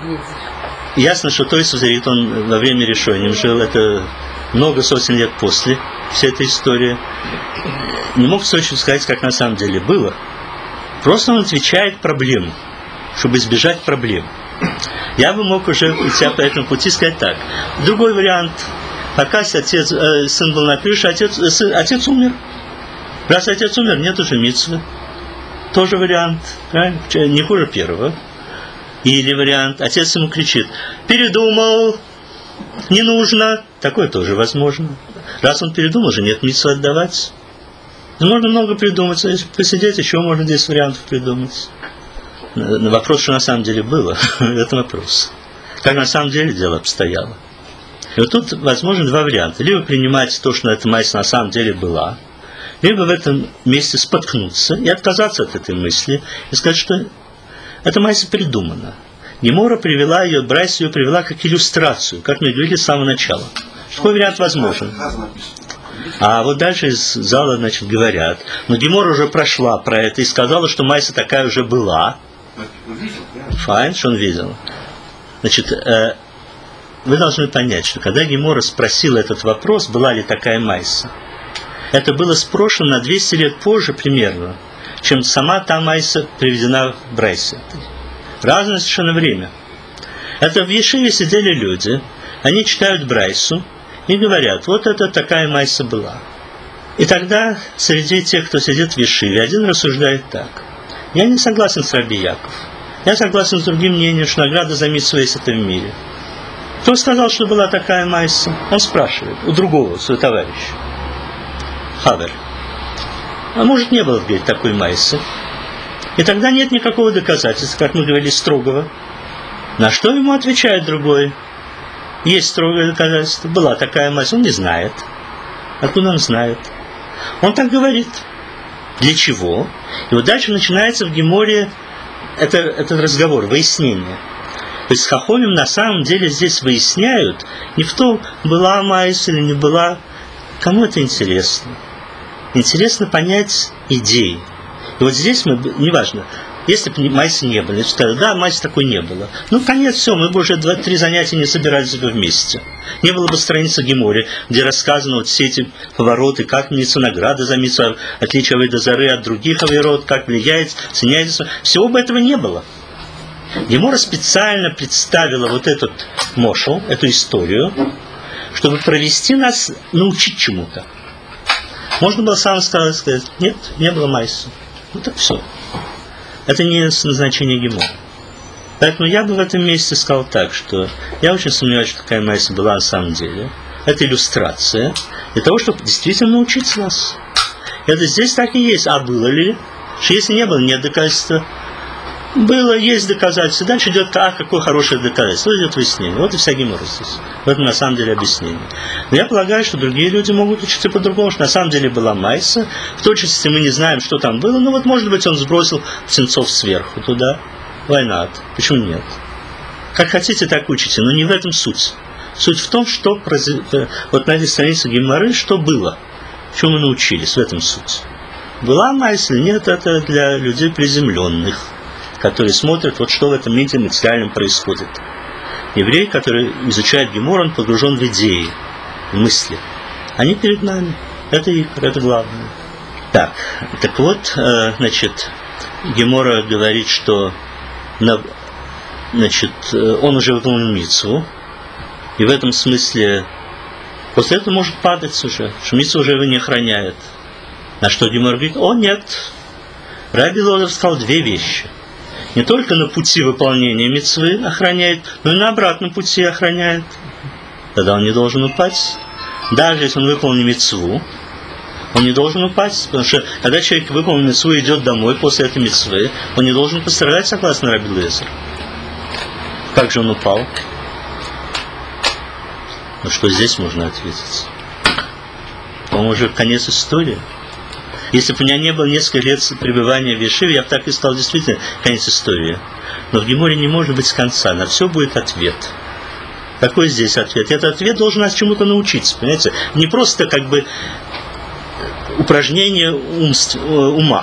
ясно, что Тойс Зарит, он во время решения жил, это много сотен лет после всей этой истории. Не мог в точности сказать, как на самом деле было. Просто он отвечает проблему, чтобы избежать проблем. Я бы мог уже идти по этому пути сказать так. Другой вариант. Пока сын был на крыше, отец умер. Раз отец умер, нет уже мицвы. Тоже вариант. Правильно? Не хуже первого. Или вариант. Отец ему кричит: передумал, не нужно. Такое тоже возможно. Раз он передумал, уже нет мицвы отдавать. Можно много придумать. Если посидеть, еще можно 10 вариантов придумать. Вопрос, что на самом деле было, это вопрос. Как на самом деле дело обстояло. И вот тут возможно два варианта. Либо принимать то, что эта майса на самом деле была, либо в этом месте споткнуться и отказаться от этой мысли и сказать, что эта майса придумана. Гемора привела ее, Брайс ее привела как иллюстрацию, как мы говорили с самого начала. Такой вариант возможен. А вот дальше из зала, значит, говорят, но Гемора уже прошла про это и сказала, что майса такая уже была. Файн, что он видел. Значит, вы должны понять, что когда Гемора спросила этот вопрос, была ли такая майса, это было спрошено на 200 лет позже примерно, чем сама та майса приведена в Брайсе. Разное совершенно время. Это в Ешиве сидели люди, они читают Брайсу и говорят: вот это такая майса была. И тогда среди тех, кто сидит в Ешиве, один рассуждает так: я не согласен с Раби Яков. Я согласен с другим мнением, что награда за мицву есть это в мире. Кто сказал, что была такая майса? Он спрашивает у другого, своего товарища. Хавер. А может, не было, говорит, такой майсы? И тогда нет никакого доказательства, как мы говорили, строгого. На что ему отвечает другой? Есть строгое доказательство. Была такая майса. Он не знает. Откуда он знает? Он так говорит. Для чего? И вот дальше начинается в Геморе этот разговор, выяснение. То есть хахомим на самом деле здесь выясняют не в том, была майса или не была. Кому это интересно? Интересно понять идеи. И вот здесь мы, неважно, если бы майсы не было, значит, сказали, да, майсы такой не было. Ну, конец, все, мы бы уже 2-3 занятия не собирались бы вместе. Не было бы страницы Геморе, где рассказано вот все эти повороты, как митцва награда за митцву, отличие авейда зары от других авейрот, как влияет, ценяется. Всего бы этого не было. Гемора специально представила вот этот мошел, эту историю, чтобы провести нас, научить чему-то. Можно было сам сказать, нет, не было майса. Ну так все. Это не назначение Гемора. Поэтому я бы в этом месте сказал так, что я очень сомневаюсь, что такая майса была на самом деле. Это иллюстрация для того, чтобы действительно научить нас. Это здесь так и есть. А было ли? Что если не было, нет доказательства. Было, есть доказательства. Дальше идет, какое хорошее доказательство. Идет выяснение. Вот и вся Гемора здесь. В этом на самом деле объяснение. Но я полагаю, что другие люди могут учиться по-другому, что на самом деле была майса. В точности мы не знаем, что там было. Но вот, может быть, он сбросил птенцов сверху туда. Война. Почему нет? Как хотите, так учите. Но не в этом суть. Суть в том, что вот на этой странице Геморы, что было. Чему мы научились. В этом суть. Была майса или нет, это для людей приземленных, которые смотрят, вот что в этом мире материальном происходит. Еврей, который изучает Гемор, он погружен в идеи, в мысли. Они перед нами. Это это главное. Так вот, значит, Гемора говорит, что значит, он уже выполнил мицву, и в этом смысле после этого может падать уже, что мицву уже его не охраняет. На что Гемора говорит, нет. Раби Лозер сказал 2 вещи. Не только на пути выполнения мицвы охраняет, но и на обратном пути охраняет. Тогда он не должен упасть. Даже если он выполнил мицву, он не должен упасть. Потому что когда человек выполнил мицву и идет домой после этой мицвы, он не должен пострадать, согласно Раби Лезеру. Как же он упал? Ну что здесь можно ответить? По-моему, уже конец истории. Если бы у меня не было несколько лет пребывания в Ешиве, я бы так и сказал, действительно, конец истории. Но в Геморе не может быть конца, на все будет ответ. Какой здесь ответ? Этот ответ должен нас чему-то научиться, понимаете? Не просто как бы упражнение ума.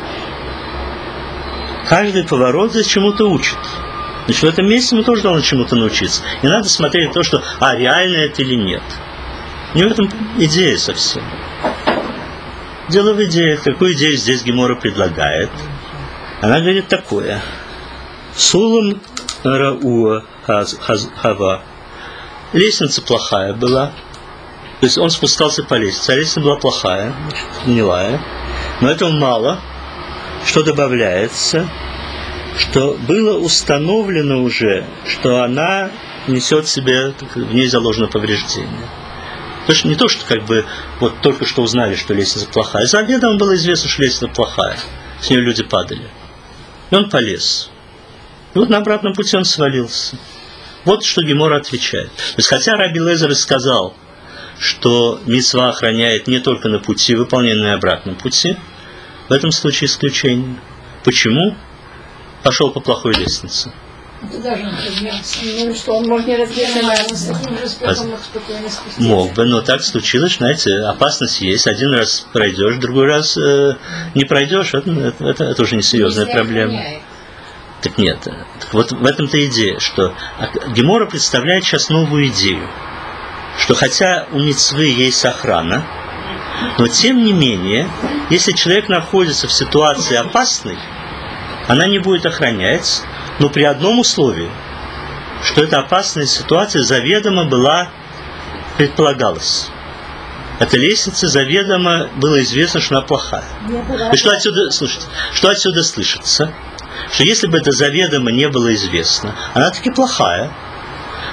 Каждый поворот здесь чему-то учит. Значит, в этом месте мы тоже должны чему-то научиться. Не надо смотреть то, что, реально это или нет. Не в этом идея совсем. Дело в идее. Какую идею здесь Гемора предлагает? Она говорит такое. Сулам рауа хава. Лестница плохая была. То есть он спускался по лестнице. А лестница была плохая, гнилая. Но этого мало. Что добавляется? Что было установлено уже, что она несет в себе, в ней заложено повреждение. То есть не то, что как бы вот только что узнали, что лестница плохая. Заведомо было известно, что лестница плохая. С нее люди падали. И он полез. И вот на обратном пути он свалился. Вот что Гемора отвечает. То есть, хотя Раби Лезер сказал, что мицва охраняет не только на пути, выполненной на обратном пути, в этом случае исключение. Почему? Пошел по плохой лестнице. Это даже ну, что он может не разбираться, с таким же успехом мог спокойно спуститься. Мог бы, но так случилось, знаете, опасность есть. Один раз пройдешь, другой раз не пройдешь, это уже несерьезная проблема. Так нет. Так вот в этом-то идея, что Гемора представляет сейчас новую идею, что хотя у мицвы есть охрана, но тем не менее, если человек находится в ситуации опасной, она не будет охранять, но при одном условии, что эта опасная ситуация заведомо предполагалась. Эта лестница заведомо было известно, что она плохая. И что отсюда, слушайте, что отсюда слышится? Что если бы это заведомо не было известно, она таки плохая,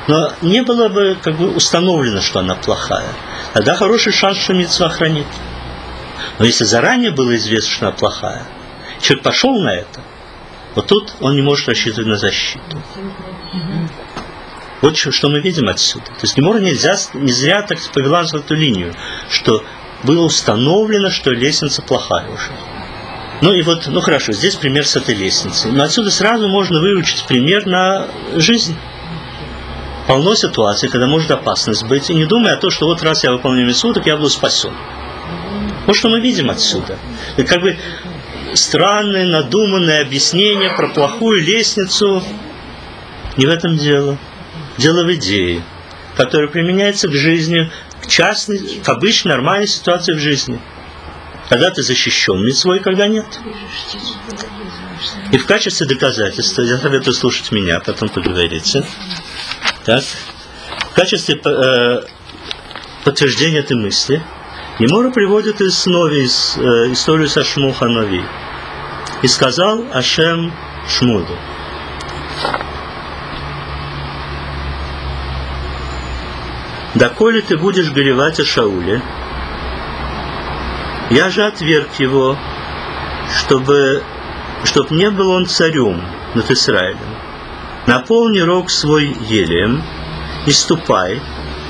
Но не было бы как бы установлено, что она плохая. Тогда хороший шанс, что мицва хранит. Но если заранее было известно, что она плохая, человек пошел на это, вот тут он не может рассчитывать на защиту. Вот что мы видим отсюда. То есть Гемора не зря так повела в эту линию, что было установлено, что лестница плохая уже. Ну и вот, ну хорошо, здесь пример с этой лестницей. Но отсюда сразу можно выучить пример на жизнь. Полно ситуаций, когда может опасность быть. И не думая о том, что вот раз я выполняю мицву, так я буду спасен. Вот что мы видим отсюда. Это как бы странное, надуманное объяснение про плохую лестницу. Не в этом дело. Дело в идее, которая применяется к жизни, к частной, к обычной, нормальной ситуации в жизни. Когда ты защищен мицвой, когда нет. И в качестве доказательства, я советую слушать меня, потом поговорите. Так. В качестве подтверждения этой мысли Гемора приводит из историю со Шмуэл ха-Нави. И сказал Ашем Шмулу: «Доколе ты будешь горевать о Шауле, я же отверг его, чтоб не был он царем над Израилем. Наполни рог свой елеем и ступай.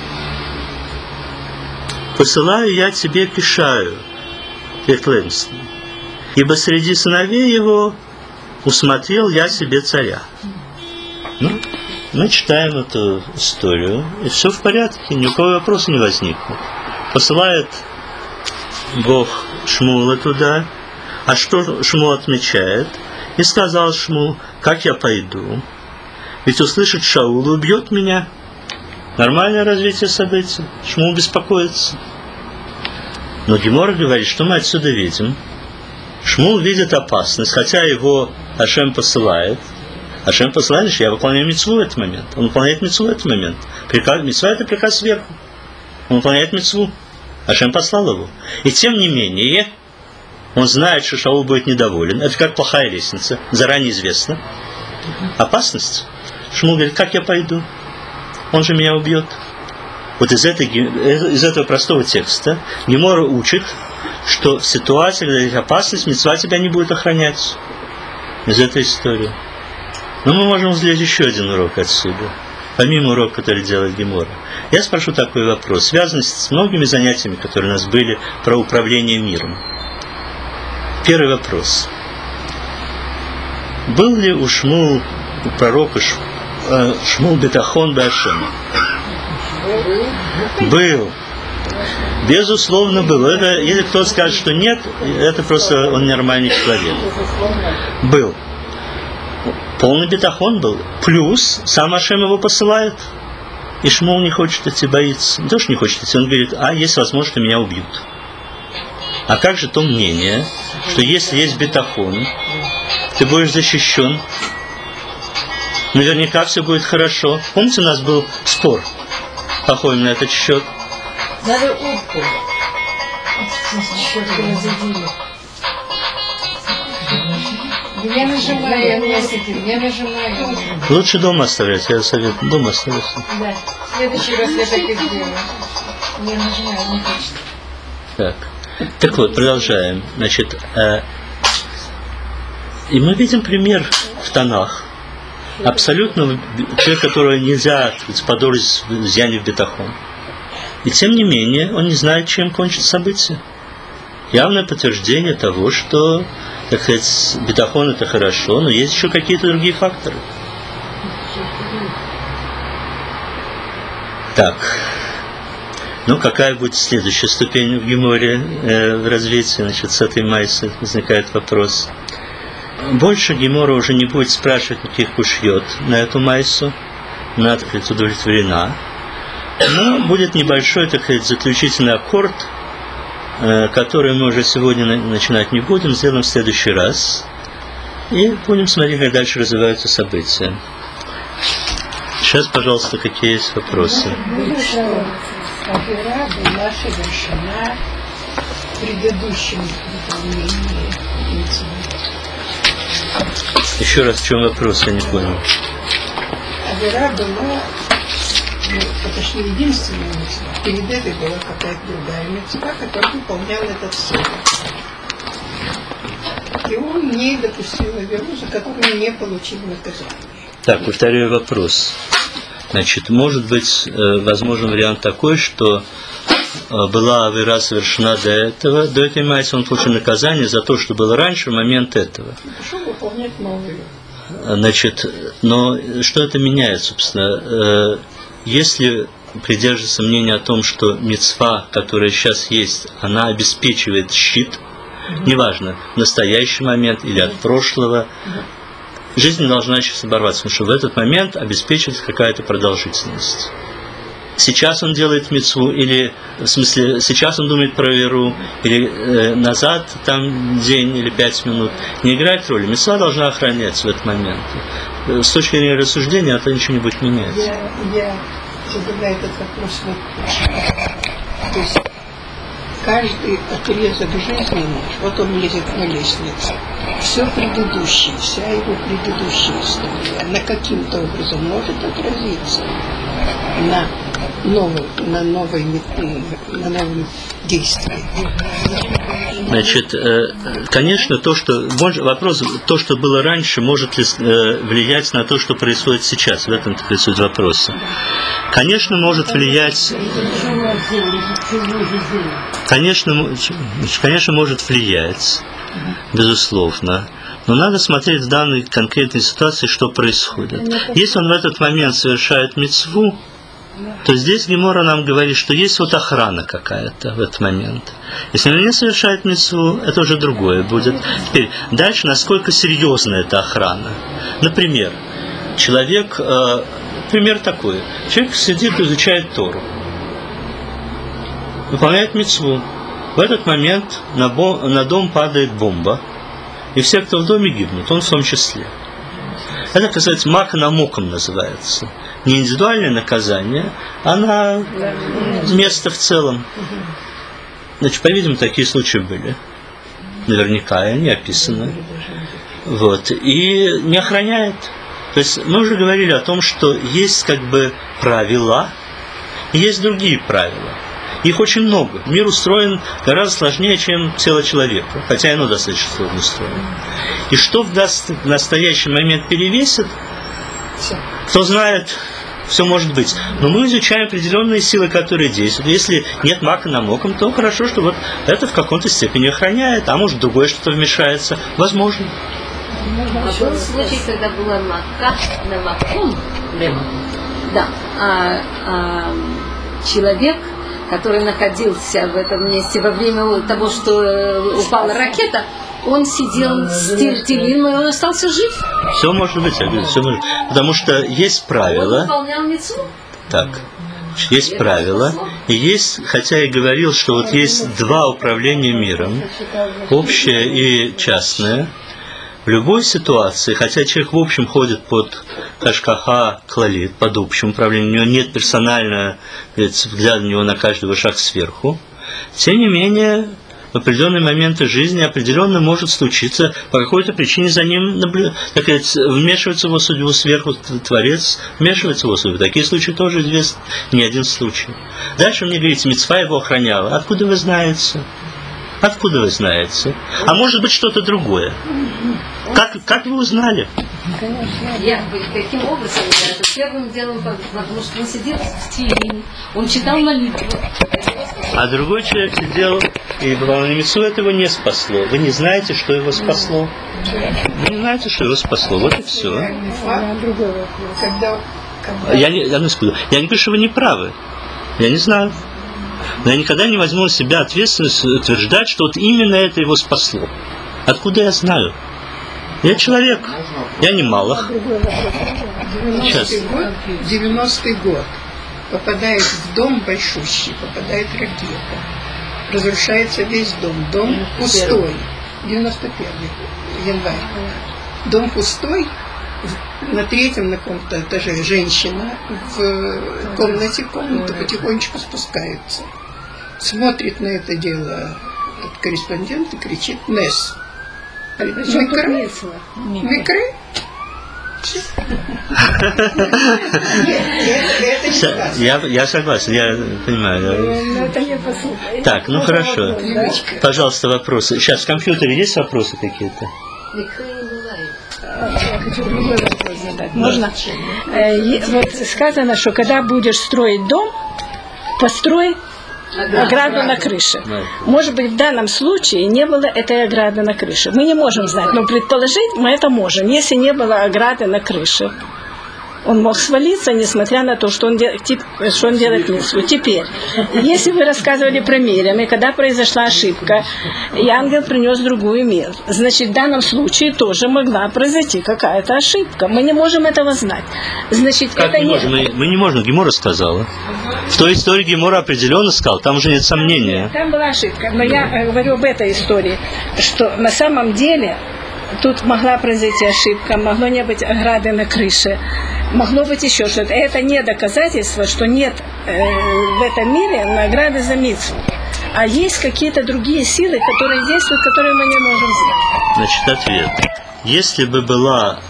Посылаю я тебе Кишаю, Петлемсну, ибо среди сыновей его усмотрел я себе царя». Ну, мы читаем эту историю, и все в порядке, ни у кого вопроса не возникнет. Посылает Бог Шмуэла туда, а что Шмуэл отмечает? И сказал Шмуэл: как я пойду? Ведь услышит Шаул и убьет меня. Нормальное развитие событий. Шмуэл беспокоится. Но Гемора говорит, что мы отсюда видим. Шмуэл видит опасность, хотя его Ашем посылает. Ашем посылает, что я выполняю мицву в этот момент. Он выполняет мицву в этот момент. Мицва — это приказ сверху. Он выполняет мицву. Ашем послал его. И тем не менее, он знает, что Шаул будет недоволен. Это как плохая лестница. Заранее известно. Опасность. Шмуэл говорит: как я пойду? Он же меня убьет. Вот из этого простого текста Гемора учит, что в ситуации, когда есть опасность, мицва тебя не будет охранять. Из этой истории. Но мы можем взять еще один урок отсюда, помимо урока, который делает Гемора. Я спрошу такой вопрос, связанный с многими занятиями, которые у нас были про управление миром. Первый вопрос. Был ли у Шмуэл, у пророка Шмуэл бетахон бе-Ашем? Был. Безусловно, был. Это, если кто-то скажет, что нет, это просто он нормальный человек. Был. Полный бетахон был. Плюс сам Ашем его посылает. И Шмуэл не хочет идти, боится. Не то, что не хочет идти, он говорит: есть возможность, что меня убьют. А как же то мнение, что если есть бетахон, ты будешь защищен, наверняка все будет хорошо. Помните, у нас был спор, похожий на этот счет? Надо утку. Я нажимаю, я нажимаю. Лучше дома оставлять, я советую. Дома оставлять. Да. В следующий раз я так и сделаю. Я нажимаю, не хочет. Так вот, продолжаем. Значит, и мы видим пример в Танах. Абсолютно человек, которого нельзя подозрить в взятии в бетахон. И тем не менее, он не знает, чем кончится событие. Явное подтверждение того, что, так сказать, бетахон — это хорошо, но есть еще какие-то другие факторы. Так. Ну, какая будет следующая ступень в Геморе в развитии? Значит, с этой майсы возникает вопрос. Больше Гемора уже не будет спрашивать никаких кушьет на эту майсу. Она, так сказать, удовлетворена. Но будет небольшой, так сказать, заключительный аккорд, который мы уже сегодня начинать не будем, сделаем в следующий раз. И будем смотреть, как дальше развиваются события. Сейчас, пожалуйста, какие есть вопросы? Авера была совершена в предыдущем управлении. Еще раз, в чем вопрос, я не понял. Авера была Это же не единственная митцва. Перед этой была какая-то другая митцва, которая выполняла этот сын. И он не допустил веру, за которую не получил наказание. Так, повторяю вопрос. Значит, может быть, возможен вариант такой, что была авера совершена до этой майцы, он получил наказание за то, что было раньше, в момент этого. Пошел выполнять новую. Значит, но что это меняет, собственно? Если придерживаться мнения о том, что мицва, которая сейчас есть, она обеспечивает щит, неважно, в настоящий момент или от прошлого, жизнь не должна сейчас оборваться, потому что в этот момент обеспечивается какая-то продолжительность. Сейчас он делает мицву, или, в смысле, сейчас он думает про веру, или назад, там, день или 5 минут, не играет роли. Мицва должна охраняться в этот момент. С точки зрения рассуждения это ничего не будет менять. Я задаю этот вопрос вот почему. То есть каждый отрезок жизни, вот он лезет на лестницу, все предыдущее, вся его предыдущая история, она каким-то образом может отразиться на новом действии. Значит, конечно, вопрос, то, что было раньше, может ли влиять на то, что происходит сейчас? В этом-то происходит вопрос. Конечно, может влиять. Конечно, может влиять, безусловно. Но надо смотреть в данной конкретной ситуации, что происходит. Если он в этот момент совершает мицву, то здесь Гемора нам говорит, что есть вот охрана какая-то в этот момент. Если он не совершает мицву, это уже другое будет. Теперь, дальше, насколько серьезна эта охрана. Например, пример такой. Человек сидит и изучает Тору. Выполняет мицву. В этот момент на дом падает бомба. И все, кто в доме, гибнут. Он в том числе. Это, кстати, мака на моком называется. Не индивидуальное наказание, а на место в целом. Значит, по-видимому, такие случаи были. Наверняка, они описаны. Вот. И не охраняет. То есть мы уже говорили о том, что есть как бы правила, и есть другие правила. Их очень много. Мир устроен гораздо сложнее, чем тело человека, хотя оно достаточно сложно устроено. И что в настоящий момент перевесит, кто знает, все может быть. Но мы изучаем определенные силы, которые действуют. Если нет мака на моком, то хорошо, что вот это в какой-то степени охраняет, а может другое что-то вмешается. Возможно. А был случай, когда была мака на маком, да, человек, который находился в этом месте во время того, что упала ракета, он сидел с тилим, и он остался жив. Все может быть, я говорю, все может. Потому что есть правила. Он выполнял мицву. Так. Есть правила. И есть, хотя я говорил, что вот есть два управления миром, общее и частное. В любой ситуации, хотя человек в общем ходит под хашкаха клалит, под общим управлением, у него нет персонального взгляда у него на каждый шаг сверху, тем не менее, в определенные моменты жизни определенно может случиться, по какой-то причине за ним так сказать, вмешивается в его судьбу сверху Творец, вмешивается в его судьбу. Такие случаи тоже известны, не один случай. Дальше мне говорите, мицва его охраняла. Откуда вы знаете? Откуда вы знаете? А может быть что-то другое? Как вы узнали? Каким образом? Это первым делом, потому что он сидел в тилим, он читал молитву. А другой человек сидел и выполнял мицву, это его не спасло. Вы не знаете, что его спасло. Вы не знаете, что его спасло. Вот и все. Я не говорю, что вы не правы. Я не знаю. Но я никогда не возьму на себя ответственность утверждать, что вот именно это его спасло. Откуда я знаю? Я человек, я не малых. 90-й год. Попадает в дом большущий, попадает ракета. Разрушается весь дом. Дом пустой. 91 январь. Дом пустой. На третьем, на каком-то этаже женщина в комната потихонечку спускается. Смотрит на это дело этот корреспондент и кричит «Нес». Микры? Я согласен, я понимаю. Ну, это не послушай. Так, ну хорошо. Пожалуйста, вопросы. Сейчас в компьютере есть вопросы какие-то? Я хочу другой вопрос задать. Можно? Вот сказано, что когда будешь строить дом, построй ограду на крыше. Может быть, в данном случае не было этой ограды на крыше. Мы не можем знать, но предположить мы это можем. Если не было ограды на крыше, он мог свалиться, несмотря на то, что он делает миссию. Теперь, если вы рассказывали про Мирьям, и когда произошла ошибка, и ангел принес другую мир, значит, в данном случае тоже могла произойти какая-то ошибка. Мы не можем этого знать. Значит, как это не можем? Мы не можем, Гемора сказала. В той истории Гемора определенно сказал, там уже нет сомнения. Там была ошибка, но я говорю об этой истории, что на самом деле тут могла произойти ошибка, могло не быть ограды на крыше, могло быть еще что-то. Это не доказательство, что нет в этом мире награды за мицву. А есть какие-то другие силы, которые действуют, которые мы не можем знать. Значит, ответ. Если бы была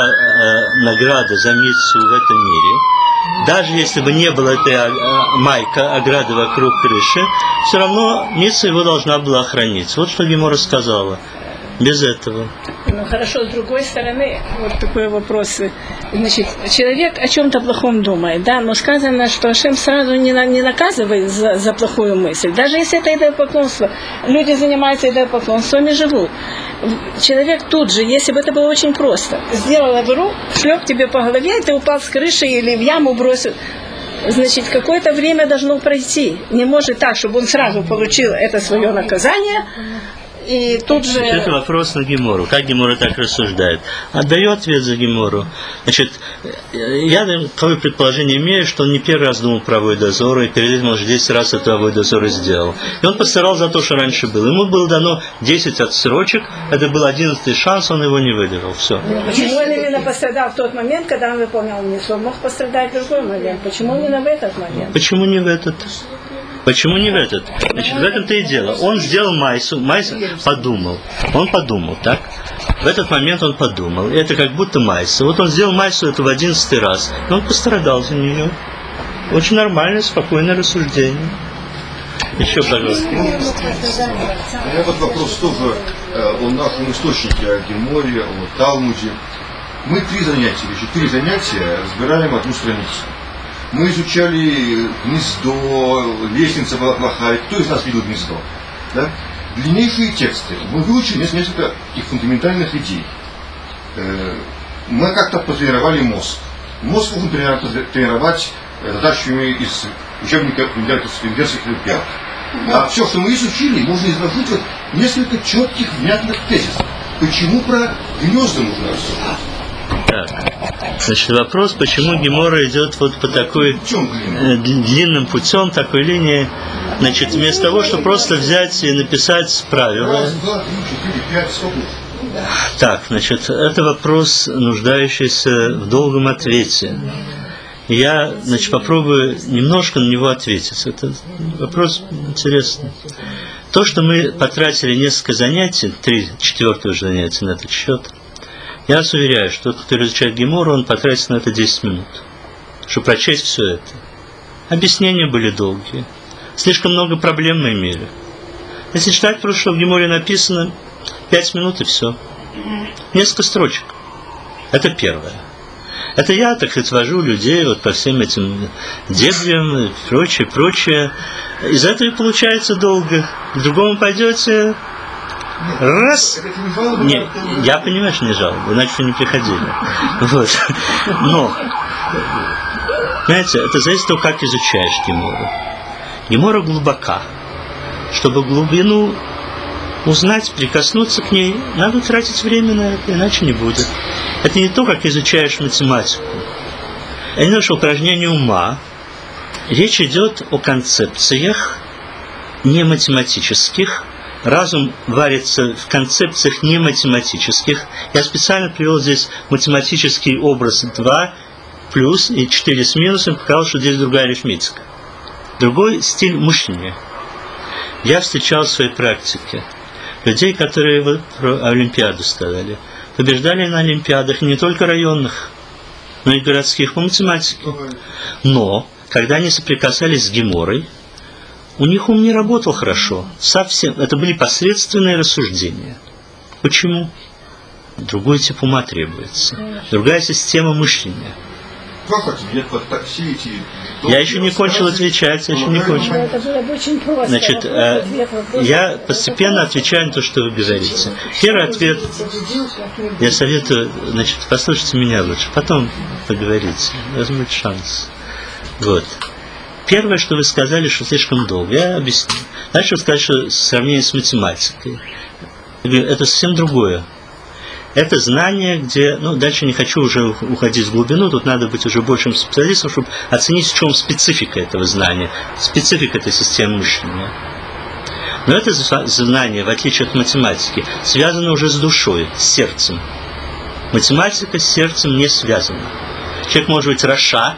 награда за мицву в этом мире, даже если бы не было этой майка, ограды вокруг крыши, все равно мицва его должна была охраниться. Вот что Гемора сказала. Без этого. Ну хорошо, с другой стороны, вот такой вопрос. Значит, человек о чем-то плохом думает, да, но сказано, что Ашем сразу не наказывает за плохую мысль. Даже если это идолопоклонство, люди занимаются идолопоклонством и живут. Человек тут же, если бы это было очень просто, сделал авру, шлеп тебе по голове, ты упал с крыши или в яму бросил. Значит, какое-то время должно пройти. Не может так, чтобы он сразу получил это свое наказание. И тут же... Это вопрос на Гемору. Как Гемора так рассуждает? Отдаю ответ за Гемору. Значит, я такое предположение имею, что он не первый раз думал про авойдо-зору, и перед этим он уже 10 раз эту авойдо-зору сделал. И он постарал за то, что раньше было. Ему было дано 10 отсрочек, это был 11-й шанс, он его не выдержал. Все. Почему он именно пострадал в тот момент, когда он выполнял миссию? Он мог пострадать в другой момент. Почему именно в этот момент? Почему не в этот? Почему не в этот? Значит, в этом-то и дело. Он сделал майсу подумал. Он подумал, так? В этот момент он подумал. Это как будто майса. Вот он сделал майсу это в 11-й раз. И он пострадал за нее. Очень нормальное, спокойное рассуждение. Еще, пожалуйста. У меня вот вопрос тоже о нашем источнике, о Геморе, о Талмуде. Мы 4 занятия разбираем одну страницу. Мы изучали гнездо, лестница была плохая. Кто из нас видел гнездо? Да? Длиннейшие тексты. Мы выучили несколько таких фундаментальных идей. Мы как-то потренировали мозг. Мозг можно тренировать задачами из учебника университетских олимпиад. А все, что мы изучили, можно изложить вот несколько четких, внятных тезисов. Почему про гнезда нужно рассуждать? Так. Значит, вопрос, почему Гемора идет вот по такой длинным путем, такой линии, значит, вместо того, чтобы просто взять и написать правила. Раз, два, 3, 4, 5, сколько? Так, значит, это вопрос, нуждающийся в долгом ответе. Я, значит, попробую немножко на него ответить. Это вопрос интересный. То, что мы потратили несколько занятий, 4-е уже занятие на этот счет, я вас уверяю, что тот, кто изучает Гемору, он потратит на это 10 минут, чтобы прочесть все это. Объяснения были долгие. Слишком много проблем мы имели. Если читать просто, что в Геморе написано, 5 минут и все. Несколько строчек. Это первое. Это я, так сказать, вожу людей вот по всем этим дебрям и прочее. Из этого и получается долго. К другому пойдете... Раз. Не, я понимаю, что не жалобы, иначе вы не приходили. Вот. Но, знаете, это зависит от того, как изучаешь Гемору. Гемора глубока. Чтобы глубину узнать, прикоснуться к ней, надо тратить время на это, иначе не будет. Это не то, как изучаешь математику. Это наше упражнение ума. Речь идет о концепциях не математических. Разум варится в концепциях не математических. Я специально привел здесь математический образ 2 плюс и 4 с минусом, показал, что здесь другая арифметика. Другой стиль мышления. Я встречал в своей практике людей, которые про Олимпиаду ставили. побеждали на олимпиадах не только районных, но и городских по математике. Но, когда они соприкасались с Геморой, у них ум не работал хорошо. Совсем. Это были посредственные рассуждения. Почему? Другой тип ума требуется. Другая система мышления. Как ответ? Вот так все эти... Я еще не кончил отвечать, я еще не кончил. Это было бы очень просто. Значит, я постепенно отвечаю на то, что вы говорите. Первый ответ, я советую, значит, послушайте меня лучше, потом поговорите, возьмите шанс. Вот. Первое, что вы сказали, что слишком долго, я объясню. Дальше вы сказали, что сравнение с математикой. Это совсем другое. Это знание, где, дальше не хочу уже уходить в глубину, тут надо быть уже большим специалистом, чтобы оценить, в чем специфика этого знания, специфика этой системы мышления. Но это знание, в отличие от математики, связано уже с душой, с сердцем. Математика с сердцем не связана. Человек может быть раша,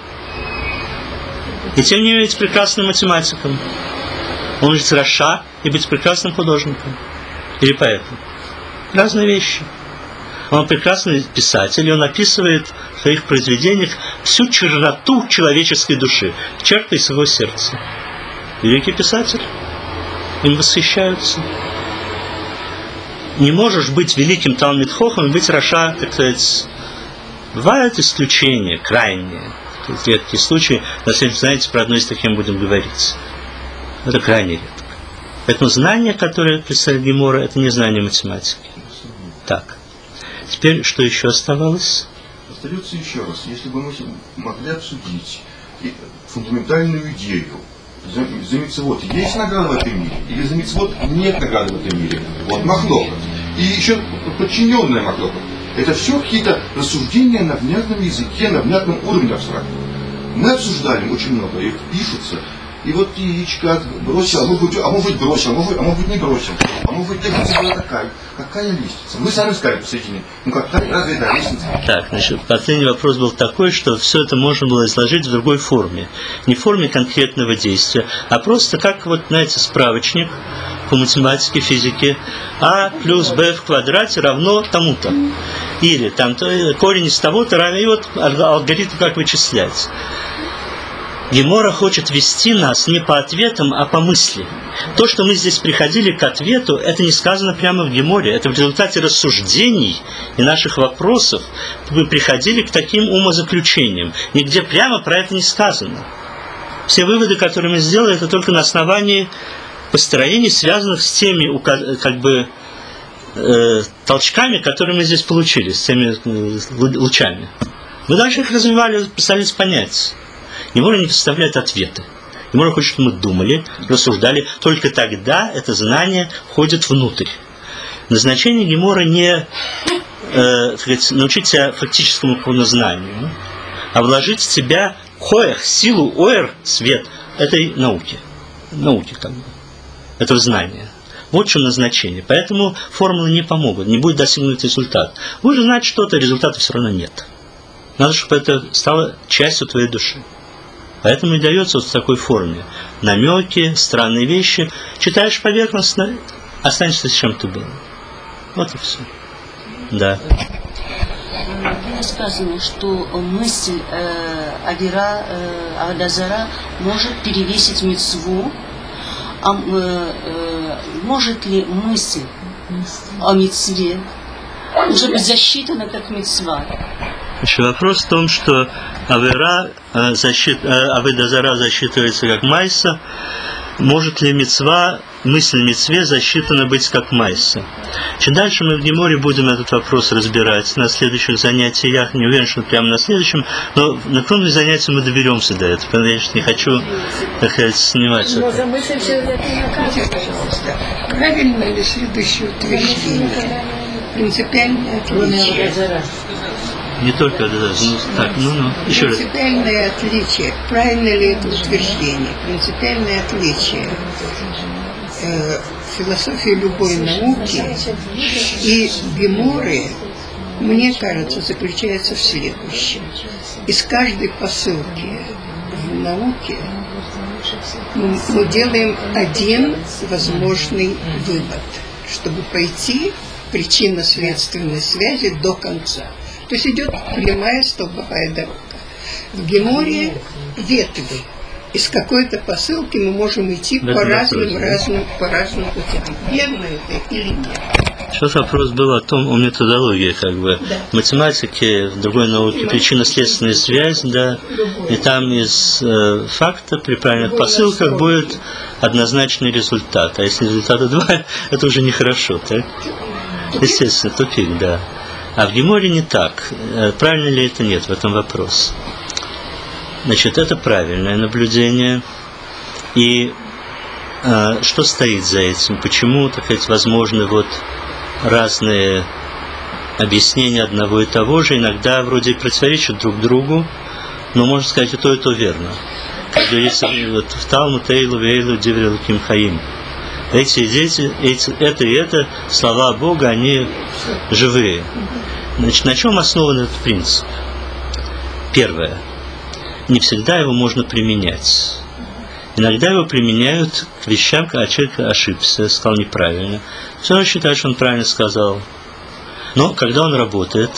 и тем не менее быть прекрасным математиком. Он может быть раша и быть прекрасным художником или поэтом. Разные вещи. Он прекрасный писатель, и он описывает в своих произведениях всю черноту человеческой души, черты своего сердца. Великий писатель. Им восхищаются. Не можешь быть великим Талмид Хохам и быть раша, так сказать. Бывают исключения, крайние. Редкие случаи. На следующем занятии про одно из таких мы будем говорить. Это крайне редко. Поэтому знание, которое представляет Гемора, это не знание математики. Так. Теперь, что еще оставалось? Остается еще раз. Если бы мы могли обсудить фундаментальную идею, за мицвот есть награда в этом мире, или за мицвот нет награды в этом мире. Вот махлокот. И еще подчиненная махлокот. Это все какие-то рассуждения на внятном языке, на внятном уровне абстрактного. Мы обсуждали очень много, их пишутся. И вот яичко бросил, а может быть бросил, а может быть не бросил. А может быть лестница была такая. Какая лестница? Мы сами сказали посредине. Разве это лестница? Так, значит, последний вопрос был такой, что все это можно было изложить в другой форме. Не в форме конкретного действия, а просто как, знаете, справочник по математике, физике. А плюс b в квадрате равно тому-то. Или там корень из того-то равен. И вот алгоритм, как вычислять. Гемора хочет вести нас не по ответам, а по мысли. То, что мы здесь приходили к ответу, это не сказано прямо в Геморе. Это в результате рассуждений и наших вопросов мы приходили к таким умозаключениям. Нигде прямо про это не сказано. Все выводы, которые мы сделали, это только на основании построений, связанных с теми, толчками, которые мы здесь получили, с теми лучами. Мы дальше их развивали, пытались понять. Гемора не представляет ответы. Гемора хочет, чтобы мы думали, рассуждали. Только тогда это знание входит внутрь. Назначение Гемора не научить себя фактическому полнознанию, а вложить в себя коэх, силу, оэр, свет этой науки. Науки, этого знания. Вот что назначение. Поэтому формулы не помогут, не будет достигнут результат. Вы же знаете что-то, результата все равно нет. Надо, чтобы это стало частью твоей души. Поэтому и дается в такой форме. Намеки, странные вещи. Читаешь поверхностно, останешься с чем ты был. Вот и все. Да. Было сказано, что мысль Авера, Аводазара может перевесить мицву. А может ли мысль о мицве уже быть засчитана как мицва? Еще вопрос в том, что Аводазара засчитывается как майса. Может ли мицва, мысль мицве засчитана быть как майса? Чем дальше мы в Геморе будем этот вопрос разбирать на следующих занятиях, я не уверен, что прямо на следующем, но на кроме занятий мы доберемся до этого, потому что я сейчас не хочу, так сказать, снимать это. Но за мысль человек не накажет. Пожалуйста, правильно ли следующее утверждение? Принципиальное отличие. Не только, еще раз. Принципиальное отличие. Правильно ли это утверждение? Принципиальное отличие философии любой науки и Геморы, мне кажется, заключается в следующем. Из каждой посылки в науке мы делаем один возможный вывод. Чтобы пойти причинно-следственной связи до конца. То есть идет прямая столбовая дорога. В Геморе ветви. Из какой-то посылки мы можем идти по разным путям. Верно это или нет? Сейчас вопрос был о том, о методологии, как бы. Да. В математике, в другой науке причинно-следственная связь, да, и там из факта при правильных посылках будет однозначный результат. А если результата 2, это уже нехорошо, так? Естественно, тупик, да. А в Геморе не так. Правильно ли это? Нет, в этом вопрос. Значит, это правильное наблюдение. И что стоит за этим? Почему, так сказать, возможны вот разные объяснения одного и того же, иногда вроде и противоречат друг другу, но можно сказать и то верно. Когда есть вот в Талмуд Эйлу Вейлу Диврил Ким Хаим. Эти дети, это и это слова Бога, они живые. Значит, на чем основан этот принцип? Первое. Не всегда его можно применять. Иногда его применяют к вещам, когда человек ошибся, сказал неправильно. Все равно считает, что он правильно сказал. Но когда он работает,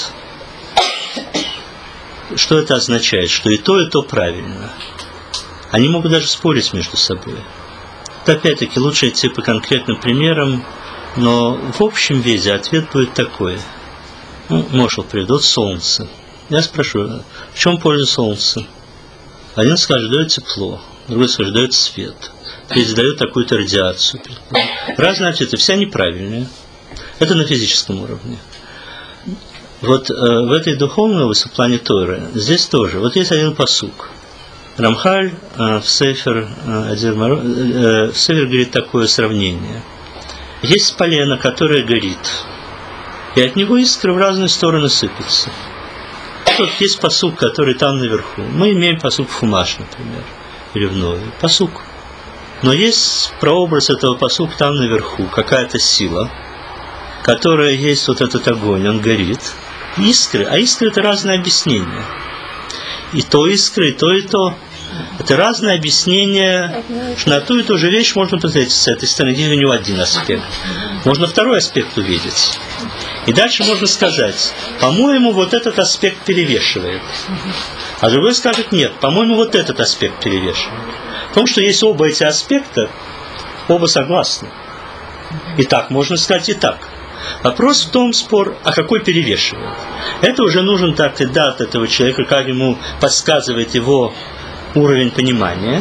что это означает? Что и то правильно. Они могут даже спорить между собой. Это опять-таки лучше идти по конкретным примерам, но в общем виде ответ будет такой. Мошел приведет солнце. Я спрошу, в чем польза солнца? Один скажет, дает тепло, другой скажет, дает свет, третий дает такую-то радиацию. Разные ответы, все неправильные. Это на физическом уровне. Вот в этой духовной области, в плане Торы, здесь тоже. Вот есть один пасук. Рамхаль в Сефер говорит такое сравнение. Есть полено, которое горит, и от него искры в разные стороны сыпятся. Вот есть пасук, который там наверху. Мы имеем пасук в Хумаш, например, или в Нове. Пасук. Но есть прообраз этого пасука там наверху, какая-то сила, которая есть вот этот огонь, он горит. Искры, а искры это разные объяснения. И то искры, и то. Это разные объяснения, что на ту и ту же вещь можно посмотреть с этой стороны. Здесь у него один аспект. Можно второй аспект увидеть. И дальше можно сказать, по-моему, вот этот аспект перевешивает. А другой скажет, нет, по-моему, вот этот аспект перевешивает. Потому что есть оба эти аспекта, оба согласны. И так можно сказать, и так. Вопрос в том, спор, а какой перевешивает. Это уже нужен так и дат этого человека, как ему подсказывает его уровень понимания.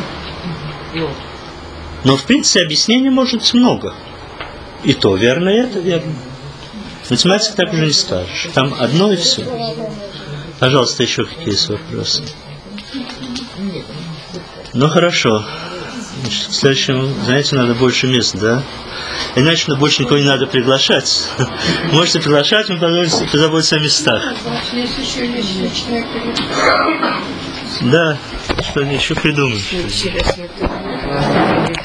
Но в принципе объяснений может быть много. И то верно, и это верно. Математика так уже не скажешь. Там одно и все. Пожалуйста, еще какие есть вопросы? Ну хорошо. Значит, к следующему занятию надо больше мест, да? Иначе больше никого не надо приглашать. Можете приглашать, мы позаботимся о местах. Да, что еще придумаем.